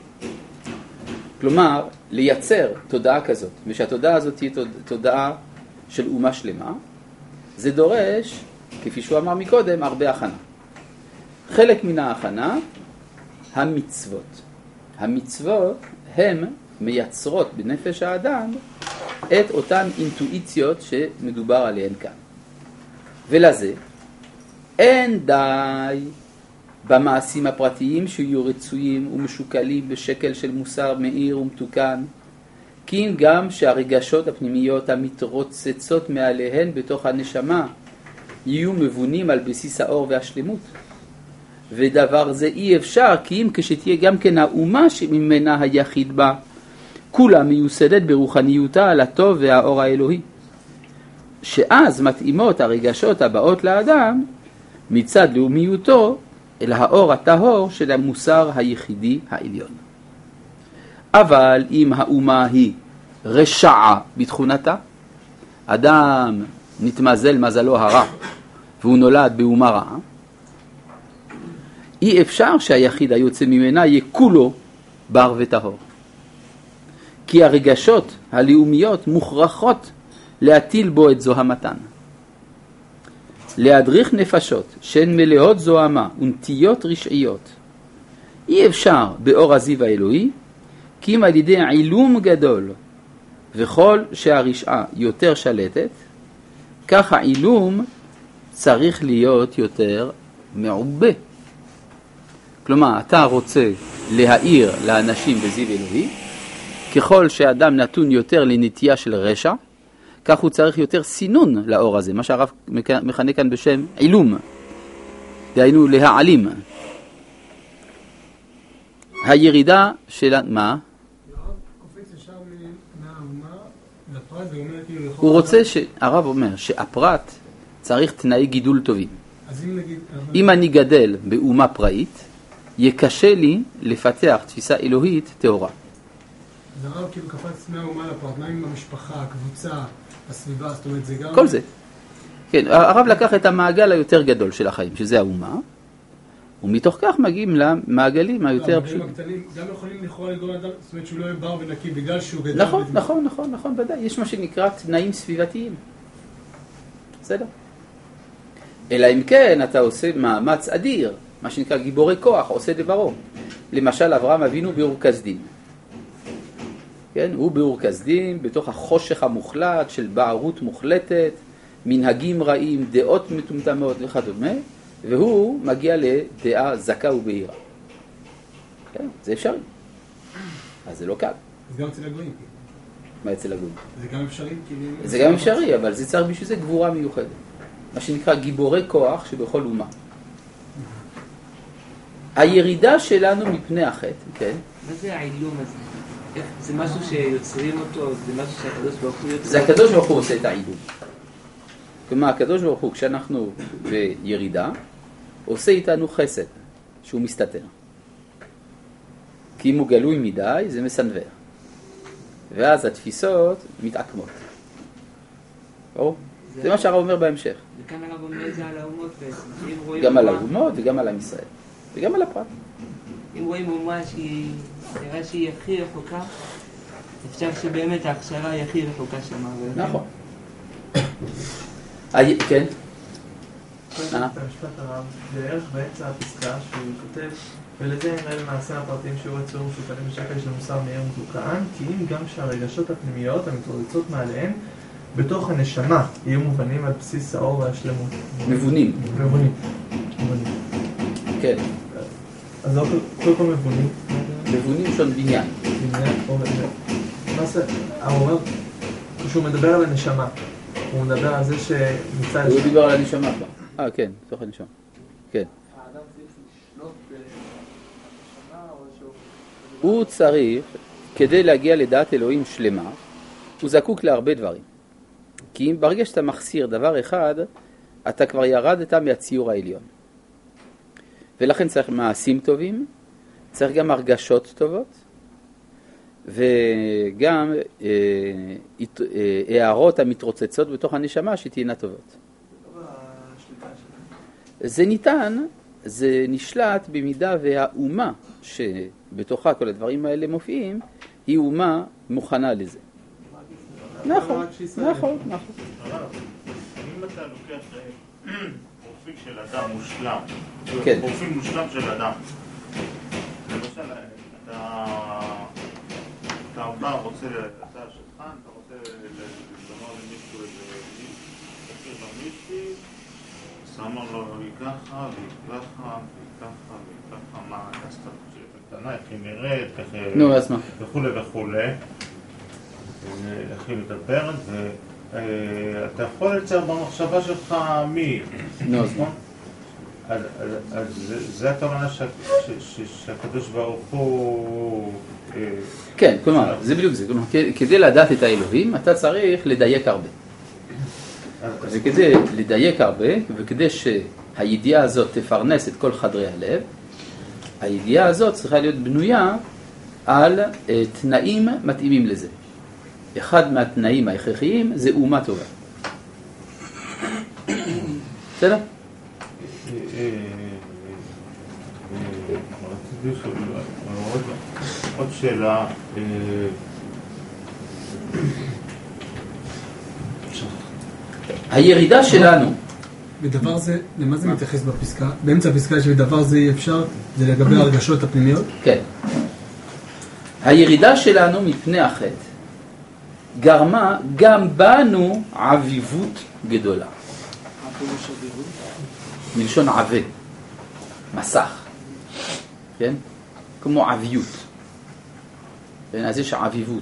כלומר, לייצר תודעה כזאת, ושהתודעה הזאת תהיה תודעה של אומה שלמה, זה דורש, כפי שהוא אמר מקודם, הרבה הכנה. חלק מן ההכנה, המצוות. המצוות הן מייצרות בנפש האדם את אותן אינטואיציות שמדובר עליהן כאן. ולזה, אין די במעשים הפרטיים שיהיו רצויים ומשוקלים בשקל של מוסר מאיר ומתוקן, כי אם גם שהרגשות הפנימיות המתרוצצות מעליהן בתוך הנשמה יהיו מבונים על בסיס האור והשלמות. ודבר זה אי אפשר, כי אם כשתהיה גם כן האומה שממנה היחיד בה, כולה מיוסדת ברוחניותה על הטוב והאור האלוהי. שאז מתאימות הרגשות הבאות לאדם מצד לאומיותו אל האור הטהור של המוסר היחידי העליון. אבל אם האומה היא רשעה בתכונתה, אדם נתמזל מזלו הרע והוא נולד באומה רעה, אי אפשר שהיחיד היוצא ממנה יהיה כולו בר וטהור. כי הרגשות הלאומיות מוכרחות להטיל בו את זוהמתן. להדריך נפשות שהן מלאות זוהמה ונטיות רשעיות, אי אפשר באור הזיו האלוהי, כי אם על ידי עילום גדול, וכל שהרשעה יותר שלטת, כך העילום צריך להיות יותר מעובה. כלומר, אתה רוצה להאיר לאנשים בזיו אלוהי, ככל שאדם נתון יותר לנטייה של רשע, כך הוא צריך יותר סינון לאור הזה, מה שהרב מכנה כאן בשם עילום, דהיינו להעלים. הירידה של... מה? הוא רוצה, ש... הרב אומר שהפרט צריך תנאי גידול טובים. אם אני גדל באומה פראית, יקשה לי לפתח תפיסה אלוהית טהורה. אז הרב כאילו קפץ מהאומה לפרט, מה עם המשפחה, הקבוצה, הסביבה, זאת אומרת זה גם... כל זה. כן, הרב לקח את המעגל היותר גדול של החיים, שזה האומה, ומתוך כך מגיעים למעגלים היותר פשוטים. גם יכולים לכאורה לגרום אדם, זאת אומרת שהוא לא יהיה בר ונקי בגלל שהוא גדל... נכון, נכון, נכון, נכון, ודאי. יש מה שנקרא תנאים סביבתיים. בסדר? אלא אם כן אתה עושה מאמץ אדיר, מה שנקרא גיבורי כוח, עושה דברו. למשל אברהם אבינו באור כסדים. כן? הוא באור כסדים, בתוך החושך המוחלט של בערות מוחלטת, מנהגים רעים, דעות מטומטמות וכדומה, והוא מגיע לדעה זכה ובהירה. כן? זה אפשרי. אז זה לא קל. זה גם אצל הגויים. מה אצל הגויים? זה גם אפשרי. זה גם אפשרי, אבל זה צריך בשביל זה גבורה מיוחדת. מה שנקרא גיבורי כוח שבכל אומה. הירידה שלנו מפני החטא, כן? מה זה העילום הזה? זה משהו שיוצרים אותו, זה משהו שהקדוש ברוך הוא יוצר? זה הקדוש ברוך הוא עושה את העילום. כלומר, הקדוש ברוך הוא, כשאנחנו בירידה, עושה איתנו חסד, שהוא מסתתר. כי אם הוא גלוי מדי, זה מסנבר. ואז התפיסות מתעקמות. ברור? זה, זה מה שהרב אומר בהמשך. וכאן הרב אומר זה על האומות בעצם. גם על האומות וגם על עם ישראל. וגם על הפרט. אם רואים אומה שהיא, נראה שהיא הכי רחוקה, אפשר שבאמת ההכשרה היא הכי רחוקה שמה. נכון. כן? את המשפט הרב, בערך באמצע הפסקה שהוא כותב, ולזה נראה למעשה הפרטים שהוא יצאו משופנים בשקל של מוסר מאיר מתוקן, כי אם גם שהרגשות הפנימיות המתרוצצות מעליהן בתוך הנשמה יהיו מובנים על בסיס האור והשלמות. מבונים. מבונים. מבונים. כן. אז לא כל כל מבונים. מבונים שון בניין. בניין או בניין. מה זה? הוא אומר, כשהוא מדבר על הנשמה, הוא מדבר על זה שמצא... הוא דיבר על הנשמה כבר. אה, כן, בתוך הנשמה. כן. האדם צריך לשלוט בנשמה או שהוא... הוא צריך, כדי להגיע לדעת אלוהים שלמה, הוא זקוק להרבה דברים. כי אם ברגע שאתה מחסיר דבר אחד, אתה כבר ירדת מהציור העליון. ולכן צריך מעשים טובים, צריך גם הרגשות טובות, וגם אה, אה, הערות המתרוצצות בתוך הנשמה שתהיינה טובות. זה ניתן, זה נשלט במידה והאומה שבתוכה כל הדברים האלה מופיעים, היא אומה מוכנה לזה. נכון, נכון, נכון. אם אתה לוקח פרופיל של אדם מושלם, פרופיל מושלם של אדם, למשל, אתה בא, רוצה, אתה שטחן, אתה רוצה לומר למישהו איזה תכיר למישהי, אז אמר לו, היא ככה, והיא ככה, והיא ככה, והיא ככה, מה, עשתה קטנה, איך היא נראית, וכו' וכו'. להתחיל לדבר, ואתה יכול לצייר במחשבה שלך מי. נו, אז זה הכוונה שהקדוש ברוך הוא... כן, כלומר, זה בדיוק זה. כדי לדעת את האלוהים, אתה צריך לדייק הרבה. וכדי לדייק הרבה, וכדי שהידיעה הזאת תפרנס את כל חדרי הלב, הידיעה הזאת צריכה להיות בנויה על תנאים מתאימים לזה. אחד מהתנאים ההכרחיים זה אומה טובה. בסדר? עוד שאלה. הירידה שלנו בדבר זה, למה זה מתייחס בפסקה? באמצע הפסקה שבדבר זה אי אפשר, זה לגבי הרגשות הפנימיות? כן. הירידה שלנו מפני החטא גרמה גם בנו עביבות גדולה. מלשון עבה, מסך, כן? כמו עביות. אז יש עביבות.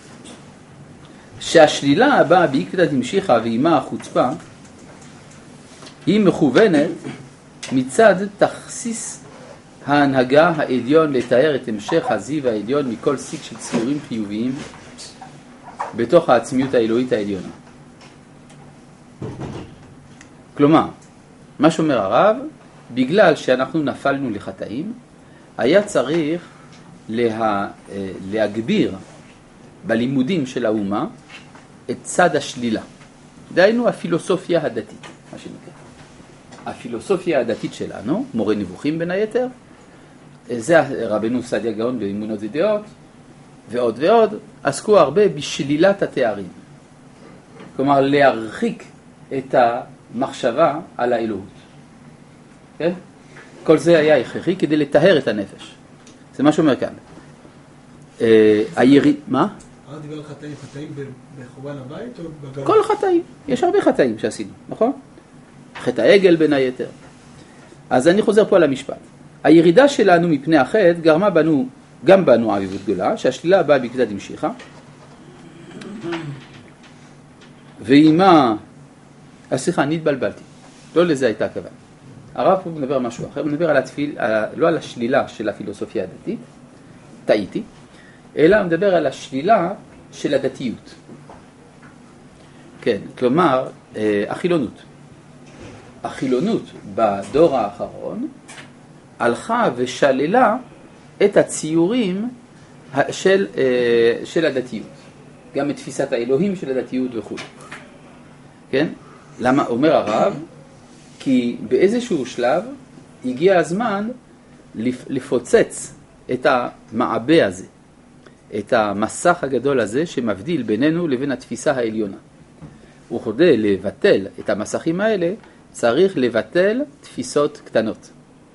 שהשלילה הבאה בעקדת המשיכה ועימה החוצפה, היא מכוונת מצד תכסיס ההנהגה העליון לתאר את המשך הזיו העליון מכל סיק של ציורים חיוביים בתוך העצמיות האלוהית העליונה. כלומר, מה שאומר הרב, בגלל שאנחנו נפלנו לחטאים, היה צריך לה, להגביר בלימודים של האומה את צד השלילה. דהיינו הפילוסופיה הדתית, מה שנקרא. הפילוסופיה הדתית שלנו, מורה נבוכים בין היתר, זה רבנו סעדיה גאון באמונות ודעות, ועוד ועוד, עסקו הרבה בשלילת התארים. כלומר, להרחיק את המחשבה על האלוהות. כן? כל זה היה הכרחי כדי לטהר את הנפש. זה מה שאומר כאן. היריד... מה? הרב דיבר על חטאים, חטאים בחורבן הבית או בגלות? כל חטאים. יש הרבה חטאים שעשינו, נכון? חטא העגל בין היתר. אז אני חוזר פה על המשפט. הירידה שלנו מפני החטא גרמה בנו, גם בנו עביבות גדולה, שהשלילה הבאה בעקדת המשיכה. ואימה... סליחה, אני התבלבלתי. לא לזה הייתה הכוונה. הרב פה מדבר על משהו אחר, הוא מדבר על התפיל, לא על השלילה של הפילוסופיה הדתית, טעיתי, אלא הוא מדבר על השלילה של הדתיות. כן, כלומר, החילונות. החילונות בדור האחרון הלכה ושללה את הציורים של, של הדתיות. גם את תפיסת האלוהים של הדתיות וכו'. כן? למה? אומר הרב, כי באיזשהו שלב הגיע הזמן לפוצץ את המעבה הזה, את המסך הגדול הזה שמבדיל בינינו לבין התפיסה העליונה. הוא חודה לבטל את המסכים האלה צריך לבטל תפיסות קטנות.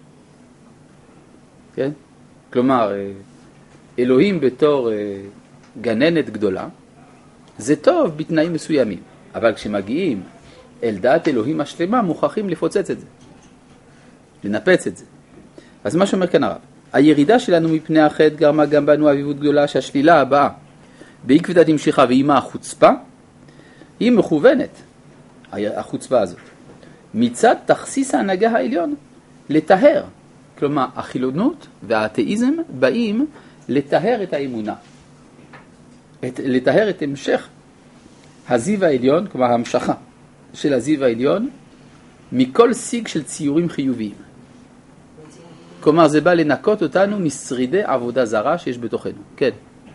כן? כלומר, אלוהים בתור גננת גדולה, זה טוב בתנאים מסוימים, אבל כשמגיעים אל דעת אלוהים השלמה, מוכרחים לפוצץ את זה, לנפץ את זה. אז מה שאומר כאן הרב, הירידה שלנו מפני החטא גרמה גם בנו אביבות גדולה, שהשלילה הבאה, בעקבתא דמשיחא ועימה החוצפה, היא מכוונת, החוצפה הזאת, מצד תכסיס ההנהגה העליון, לטהר. כלומר, החילונות והאתאיזם באים לטהר את האמונה, את, לטהר את המשך הזיו העליון, כלומר המשכה של הזיו העליון, מכל סיג של ציורים חיוביים. כלומר, זה בא לנקות אותנו משרידי עבודה זרה שיש בתוכנו. כן.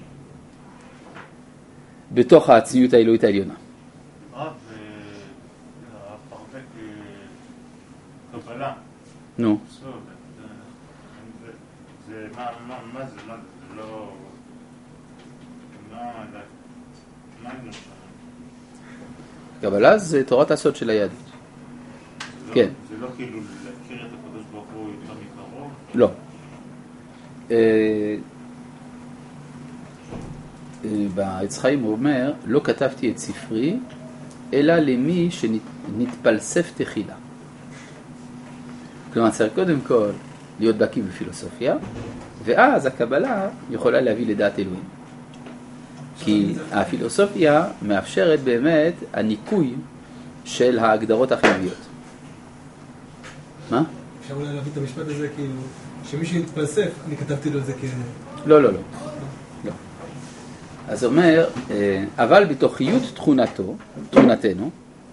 בתוך העצמיות האלוהית העליונה. רב, הפרפק קבלה. נו. זה, מה, מה, מה זה, מה זה, לא, מה, מה אני לא שם? קבלה זה תורת הסוד של היהדות. כן. זה לא כאילו להכיר את הקדוש ברוך הוא יותר מקרוב? לא. בעץ חיים הוא אומר, לא כתבתי את ספרי, אלא למי שנתפלסף תחילה. כלומר, צריך קודם כל להיות בקיא בפילוסופיה, ואז הקבלה יכולה להביא לדעת אלוהים. כי הפילוסופיה מאפשרת באמת הניקוי של ההגדרות החיוביות. מה? אפשר אולי להביא את המשפט הזה כאילו, שמי שנתפלסף, אני כתבתי לו את זה כ... לא, לא, לא. לא. אז אומר, אבל בתוכיות תכונתו, תכונתנו,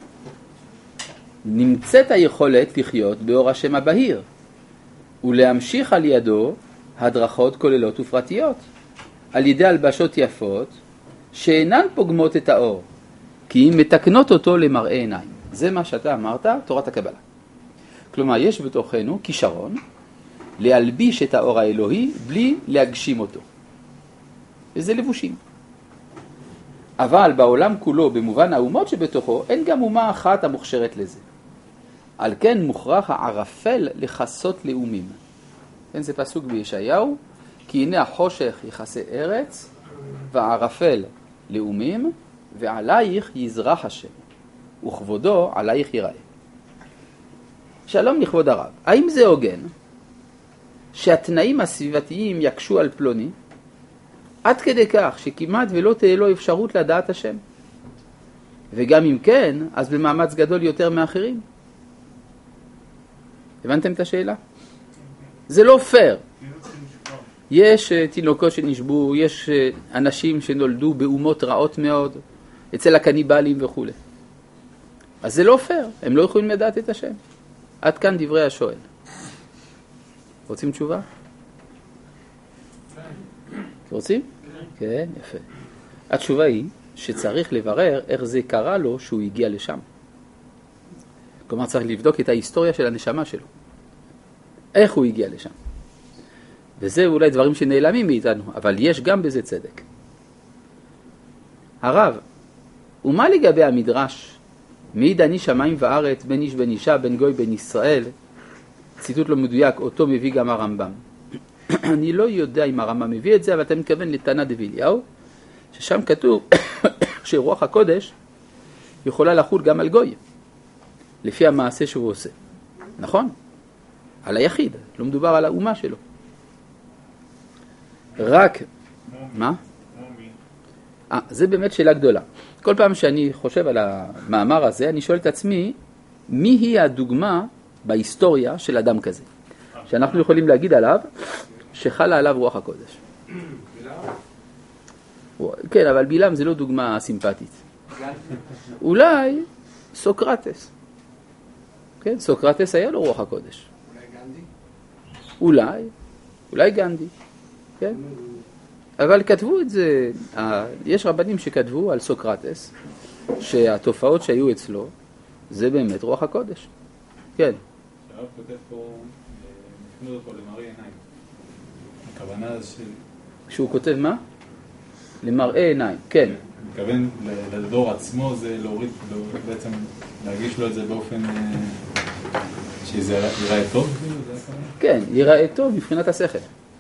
נמצאת היכולת לחיות באור השם הבהיר, ולהמשיך על ידו הדרכות כוללות ופרטיות, על ידי הלבשות יפות, שאינן פוגמות את האור, כי הן מתקנות אותו למראה עיניים. זה מה שאתה אמרת, תורת הקבלה. כלומר, יש בתוכנו כישרון להלביש את האור האלוהי בלי להגשים אותו. וזה לבושים. אבל בעולם כולו, במובן האומות שבתוכו, אין גם אומה אחת המוכשרת לזה. על כן מוכרח הערפל לחסות לאומים. כן, זה פסוק בישעיהו, כי הנה החושך יכסה ארץ, והערפל לאומים, ועלייך יזרח השם, וכבודו עלייך ייראה. שלום לכבוד הרב, האם זה הוגן שהתנאים הסביבתיים יקשו על פלוני, עד כדי כך שכמעט ולא תהיה לו אפשרות לדעת השם? וגם אם כן, אז במאמץ גדול יותר מאחרים. הבנתם את השאלה? זה לא פייר. יש תינוקות שנשבו, יש אנשים שנולדו באומות רעות מאוד, אצל הקניבלים וכו'. אז זה לא פייר, הם לא יכולים לדעת את השם. עד כאן דברי השואל. רוצים תשובה? רוצים? כן, יפה. התשובה היא שצריך לברר איך זה קרה לו שהוא הגיע לשם. כלומר, צריך לבדוק את ההיסטוריה של הנשמה שלו. איך הוא הגיע לשם. וזה אולי דברים שנעלמים מאיתנו, אבל יש גם בזה צדק. הרב, ומה לגבי המדרש? מעיד אני שמיים וארץ, בין איש בין אישה, בין גוי בין ישראל, ציטוט לא מדויק, אותו מביא גם הרמב"ם. אני לא יודע אם הרמב"ם מביא את זה, אבל אתה מתכוון לתנא דביליהו, ששם כתוב שרוח הקודש יכולה לחול גם על גוי, לפי המעשה שהוא עושה. נכון? על היחיד, לא מדובר על האומה שלו. רק, מה? אה, זה באמת שאלה גדולה. כל פעם שאני חושב על המאמר הזה, אני שואל את עצמי, מי היא הדוגמה בהיסטוריה של אדם כזה? שאנחנו יכולים להגיד עליו, שחלה עליו רוח הקודש. בילם? כן, אבל בילם זה לא דוגמה סימפטית. אולי סוקרטס. כן, סוקרטס היה לו רוח הקודש. אולי גנדי? אולי, אולי גנדי. כן? אבל כתבו את זה, יש רבנים שכתבו על סוקרטס, שהתופעות שהיו אצלו, זה באמת רוח הקודש. כן. שהרב כותב פה, נפנות אותו למראה עיניים. הכוונה של... שהוא כותב מה? למראה עיניים, כן. מתכוון לדור עצמו, זה להוריד, בעצם להגיש לו את זה באופן שזה ייראה טוב? כן, ייראה טוב מבחינת השכל.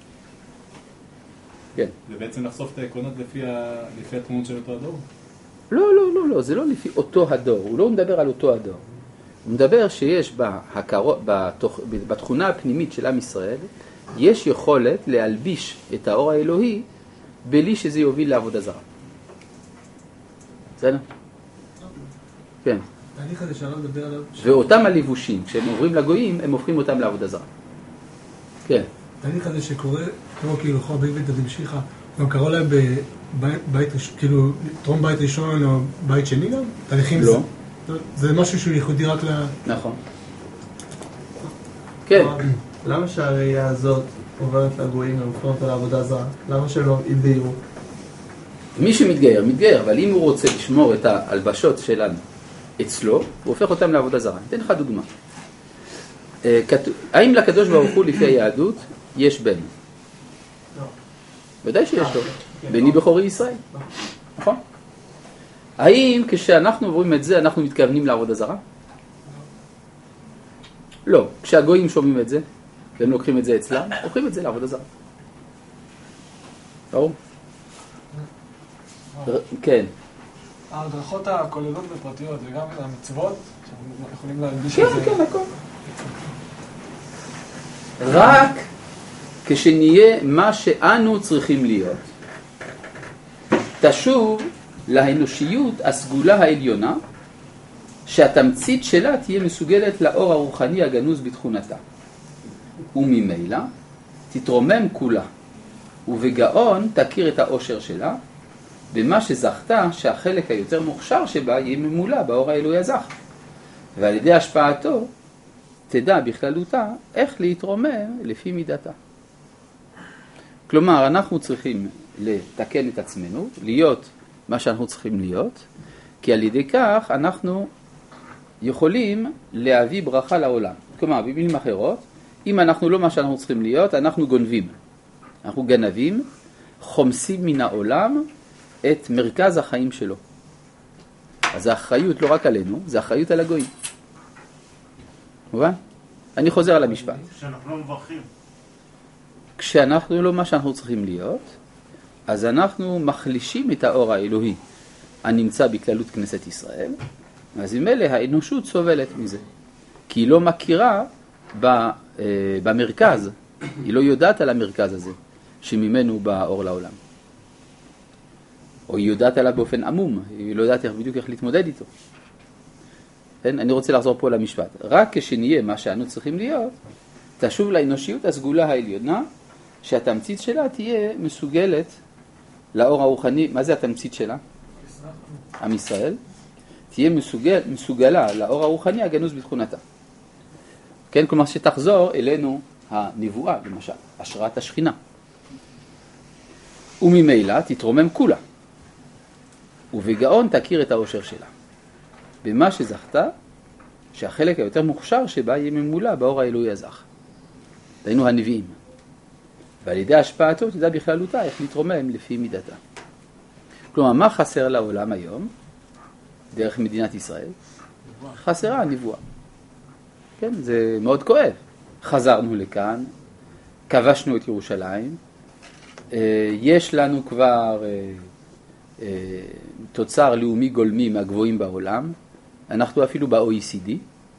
כן. זה בעצם לחשוף את העקרונות לפי, ה... לפי התמונות של אותו הדור? לא, לא, לא, לא, זה לא לפי אותו הדור, הוא לא מדבר על אותו הדור. הוא מדבר שיש בהכרו, בתוך, בתכונה הפנימית של עם ישראל, יש יכולת להלביש את האור האלוהי בלי שזה יוביל לעבודה זרה. בסדר? כן. תהליך הזה שהרב מדבר עליו... ואותם הלבושים, כשהם עוברים לגויים, הם הופכים אותם לעבודה זרה. כן. תהליך הזה שקורה, כמו כאילו חור בעברית עד המשיכה, גם קראו להם בבית, כאילו, טרום בית ראשון או בית שני גם? תהליכים לא. זה, זה משהו שהוא ייחודי רק ל... נכון. כן. למה שהראייה הזאת עוברת לגויים ומפנות אותה לעבודה זרה? למה שלא יתגיירו? מי שמתגייר, מתגייר, אבל אם הוא רוצה לשמור את ההלבשות שלנו אצלו, הוא הופך אותם לעבודה זרה. אתן לך דוגמה. האם לקדוש ברוך הוא לפי היהדות יש בן? לא. ודאי שיש לו. בני בכורי ישראל. נכון? האם כשאנחנו עוברים את זה, אנחנו מתכוונים לעבודה זרה? לא. כשהגויים שומעים את זה, והם לוקחים את זה אצלם, לוקחים את זה לעבודה זרה. ברור? כן. ההדרכות הכוללות בפרטיות וגם המצוות, שאנחנו יכולים להלביש את זה. כן, כן, הכל. רק כשנהיה מה שאנו צריכים להיות. תשוב לאנושיות הסגולה העליונה, שהתמצית שלה תהיה מסוגלת לאור הרוחני הגנוז בתכונתה. וממילא תתרומם כולה, ובגאון תכיר את האושר שלה, במה שזכתה שהחלק היותר מוכשר שבה יהיה ממולה באור האלוהי הזך. ועל ידי השפעתו תדע בכללותה איך להתרומם לפי מידתה. כלומר, אנחנו צריכים לתקן את עצמנו, להיות מה שאנחנו צריכים להיות, כי על ידי כך אנחנו יכולים להביא ברכה לעולם. כלומר, במילים אחרות, אם אנחנו לא מה שאנחנו צריכים להיות, אנחנו גונבים. אנחנו גנבים, חומסים מן העולם את מרכז החיים שלו. אז האחריות לא רק עלינו, זה האחריות על הגויים. מובן? אני חוזר על המשפט. כשאנחנו לא מברכים. כשאנחנו לא מה שאנחנו צריכים להיות, אז אנחנו מחלישים את האור האלוהי הנמצא בכללות כנסת ישראל, אז ממילא האנושות סובלת מזה. כי היא לא מכירה במרכז, היא לא יודעת על המרכז הזה, שממנו בא האור לעולם. או היא יודעת עליו באופן עמום, היא לא יודעת איך בדיוק איך להתמודד איתו. כן? אני רוצה לחזור פה למשפט. רק כשנהיה מה שאנו צריכים להיות, תשוב לאנושיות הסגולה העליונה, שהתמצית שלה תהיה מסוגלת לאור הרוחני. מה זה התמצית שלה? עם ישראל. תהיה מסוגל, מסוגלה לאור הרוחני הגנוז בתכונתה. כן, כלומר שתחזור אלינו הנבואה, למשל, השראת השכינה. וממילא תתרומם כולה. ובגאון תכיר את האושר שלה. במה שזכתה, שהחלק היותר מוכשר שבה יהיה ממולה באור האלוהי הזך. דהיינו הנביאים. ועל ידי השפעתו תדע בכללותה איך להתרומם לפי מידתה. כלומר, מה חסר לעולם היום, דרך מדינת ישראל? חסרה הנבואה. כן, זה מאוד כואב. חזרנו לכאן, כבשנו את ירושלים, יש לנו כבר תוצר לאומי גולמי מהגבוהים בעולם, אנחנו אפילו ב-או אי סי די,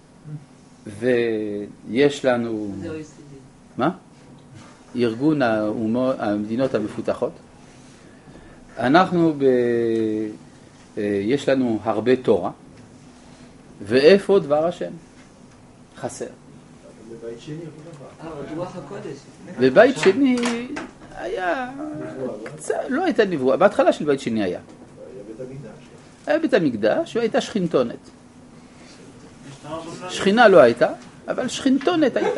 ויש לנו... זה או אי סי די. מה? ארגון המדינות המפותחות. אנחנו ב... יש לנו הרבה תורה, ואיפה דבר השם? חסר. בבית שני, אה, רוח הקודש. בבית שני היה... לא הייתה נבואה, בהתחלה של בית שני היה. היה בית המקדש והייתה שכינתונת. שכינה לא הייתה, אבל שכינתונת הייתה.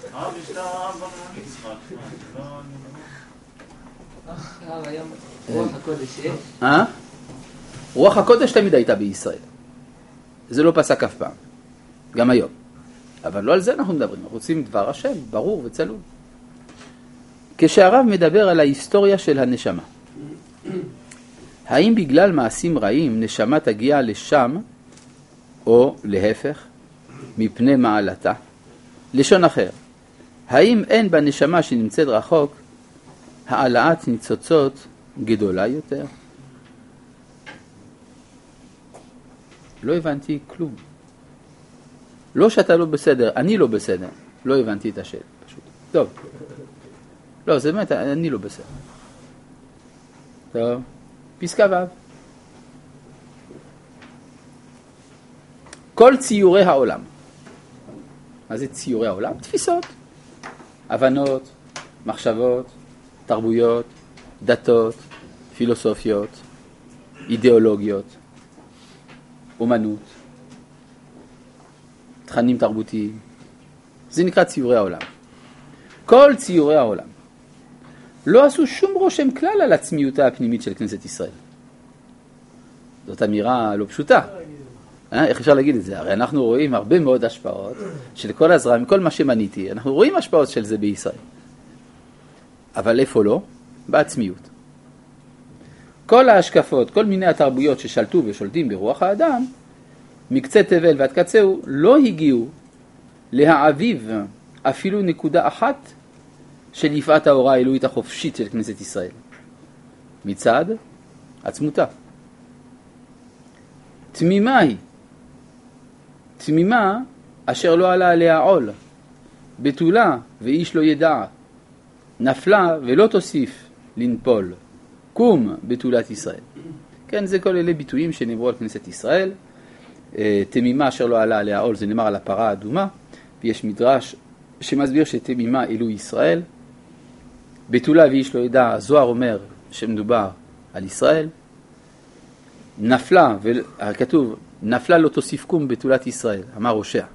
רוח הקודש, אה? אה? רוח הקודש תמיד הייתה בישראל. זה לא פסק אף פעם. גם היום. אבל לא על זה אנחנו מדברים. אנחנו רוצים דבר השם, ברור וצלול. כשהרב מדבר על ההיסטוריה של הנשמה, האם בגלל מעשים רעים נשמה תגיע לשם, או להפך, מפני מעלתה? לשון אחר, האם אין בנשמה שנמצאת רחוק העלאת ניצוצות גדולה יותר? לא הבנתי כלום. לא שאתה לא בסדר, אני לא בסדר. לא הבנתי את השאלה, פשוט. טוב. לא, זה באמת, אני לא בסדר. טוב. פסקה ו'. כל ציורי העולם. מה זה ציורי העולם? תפיסות. הבנות, מחשבות, תרבויות, דתות, פילוסופיות, אידיאולוגיות, אומנות, תכנים תרבותיים. זה נקרא ציורי העולם. כל ציורי העולם לא עשו שום רושם כלל על עצמיותה הפנימית של כנסת ישראל. זאת אמירה לא פשוטה. אה, איך אפשר להגיד את זה? הרי אנחנו רואים הרבה מאוד השפעות של כל הזרם, כל מה שמניתי. אנחנו רואים השפעות של זה בישראל. אבל איפה לא? בעצמיות. כל ההשקפות, כל מיני התרבויות ששלטו ושולטים ברוח האדם, מקצה תבל ועד קצהו, לא הגיעו להעביב אפילו נקודה אחת של יפעת ההוראה האלוהית החופשית של כנסת ישראל. מצד עצמותה. תמימה היא. תמימה אשר לא עלה עליה עול. בתולה ואיש לא ידע. נפלה ולא תוסיף לנפול. קום בתולת ישראל. כן, זה כל אלה ביטויים שנאמרו על כנסת ישראל. תמימה אשר לא עלה עליה עול, זה נאמר על הפרה האדומה. ויש מדרש שמסביר שתמימה אלוהי ישראל. בתולה ואיש לא ידע, הזוהר אומר שמדובר על ישראל. נפלה, וכתוב, נפלה לא תוסיף קום בתולת ישראל, אמר הושע.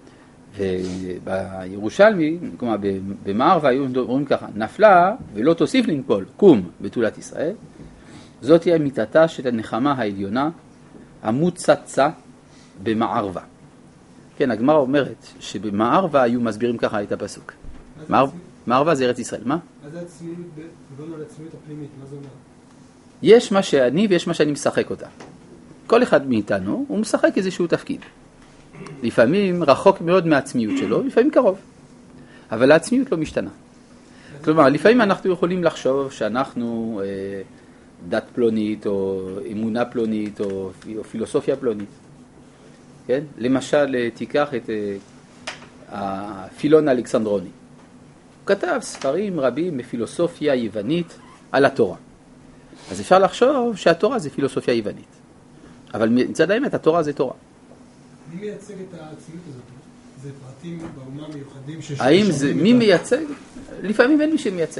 ובירושלמי, כלומר במערבה היו אומרים ככה, נפלה ולא תוסיף לנפול, קום בתולת ישראל. זאת היא אמיתתה של הנחמה העליונה, המוצצה במערבה. כן, הגמרא אומרת שבמערבה היו מסבירים ככה את הפסוק. מערבה זה ארץ ישראל, מה? אז זה עצמיות, דיברנו על עצמיות הפנימית, מה זה אומר? יש מה שאני ויש מה שאני משחק אותה. כל אחד מאיתנו הוא משחק איזשהו תפקיד. לפעמים רחוק מאוד מהעצמיות שלו, לפעמים קרוב. אבל העצמיות לא משתנה. כלומר, לפעמים אנחנו יכולים לחשוב שאנחנו אה, דת פלונית או אמונה פלונית או, או פילוסופיה פלונית. כן? למשל, תיקח את אה, הפילון האלכסנדרוני. הוא כתב ספרים רבים בפילוסופיה יוונית על התורה. אז אפשר לחשוב שהתורה זה פילוסופיה יוונית. אבל מצד האמת, התורה זה תורה. מי מייצג את העצמיות הזאת? זה פרטים באומה מיוחדים שש... האם זה, מי מייצג? לפעמים אין מי שמייצג.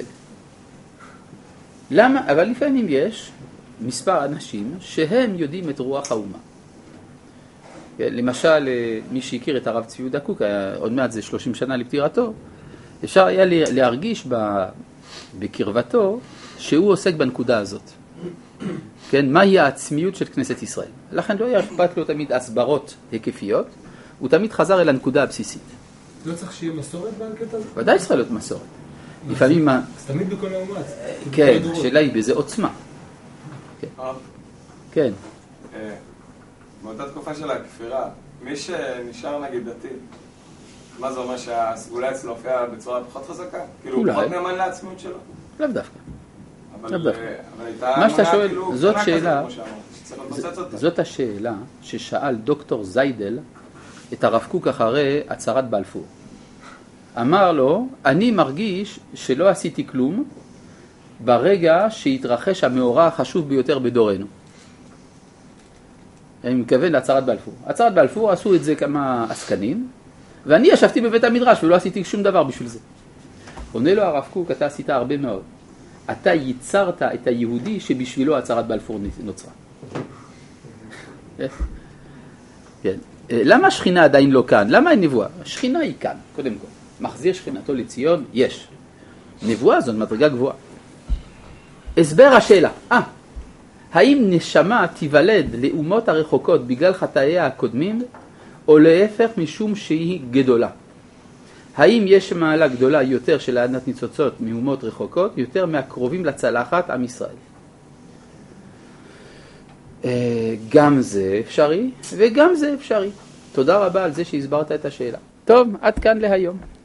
למה? אבל לפעמים יש מספר אנשים שהם יודעים את רוח האומה. למשל, מי שהכיר את הרב צבי יהודה קוק, עוד מעט זה שלושים שנה לפטירתו, אפשר היה להרגיש בקרבתו שהוא עוסק בנקודה הזאת. כן, מהי העצמיות של כנסת ישראל? לכן לא היה אכפת לו תמיד הסברות היקפיות, הוא תמיד חזר אל הנקודה הבסיסית. לא צריך שיהיה מסורת בקטע הזה? ודאי צריכה להיות מסורת. לפעמים מה... אז תמיד בכל האומץ. כן, השאלה היא באיזה עוצמה. כן. באותה תקופה של הכפירה, מי שנשאר נגיד דתי, מה זה אומר שהסגולה אצלו הופיעה בצורה פחות חזקה? כאילו הוא פחות נאמן לעצמיות שלו? לאו דווקא. אבל הייתה מה שאתה שואל, כאילו זאת קטנה שאלה, כזאת, כמו שאמרת, שצריך לבצץ אותה. זאת השאלה ששאל דוקטור זיידל את הרב קוק אחרי הצהרת בלפור. אמר לו, אני מרגיש שלא עשיתי כלום ברגע שהתרחש המאורע החשוב ביותר בדורנו. אני מתכוון להצהרת בלפור. הצהרת בלפור עשו את זה כמה עסקנים, ואני ישבתי בבית המדרש ולא עשיתי שום דבר בשביל זה. עונה לו הרב קוק, אתה עשית הרבה מאוד. אתה ייצרת את היהודי שבשבילו הצהרת בלפור נוצרה. כן. למה השכינה עדיין לא כאן? למה אין נבואה? השכינה היא כאן, קודם כל. מחזיר שכינתו לציון, יש. נבואה זאת מדרגה גבוהה. הסבר השאלה. אה, האם נשמה תיוולד לאומות הרחוקות בגלל חטאיה הקודמים, או להפך משום שהיא גדולה? האם יש מעלה גדולה יותר של הענת ניצוצות מאומות רחוקות, יותר מהקרובים לצלחת עם ישראל? גם זה אפשרי, וגם זה אפשרי. תודה רבה על זה שהסברת את השאלה. טוב, עד כאן להיום.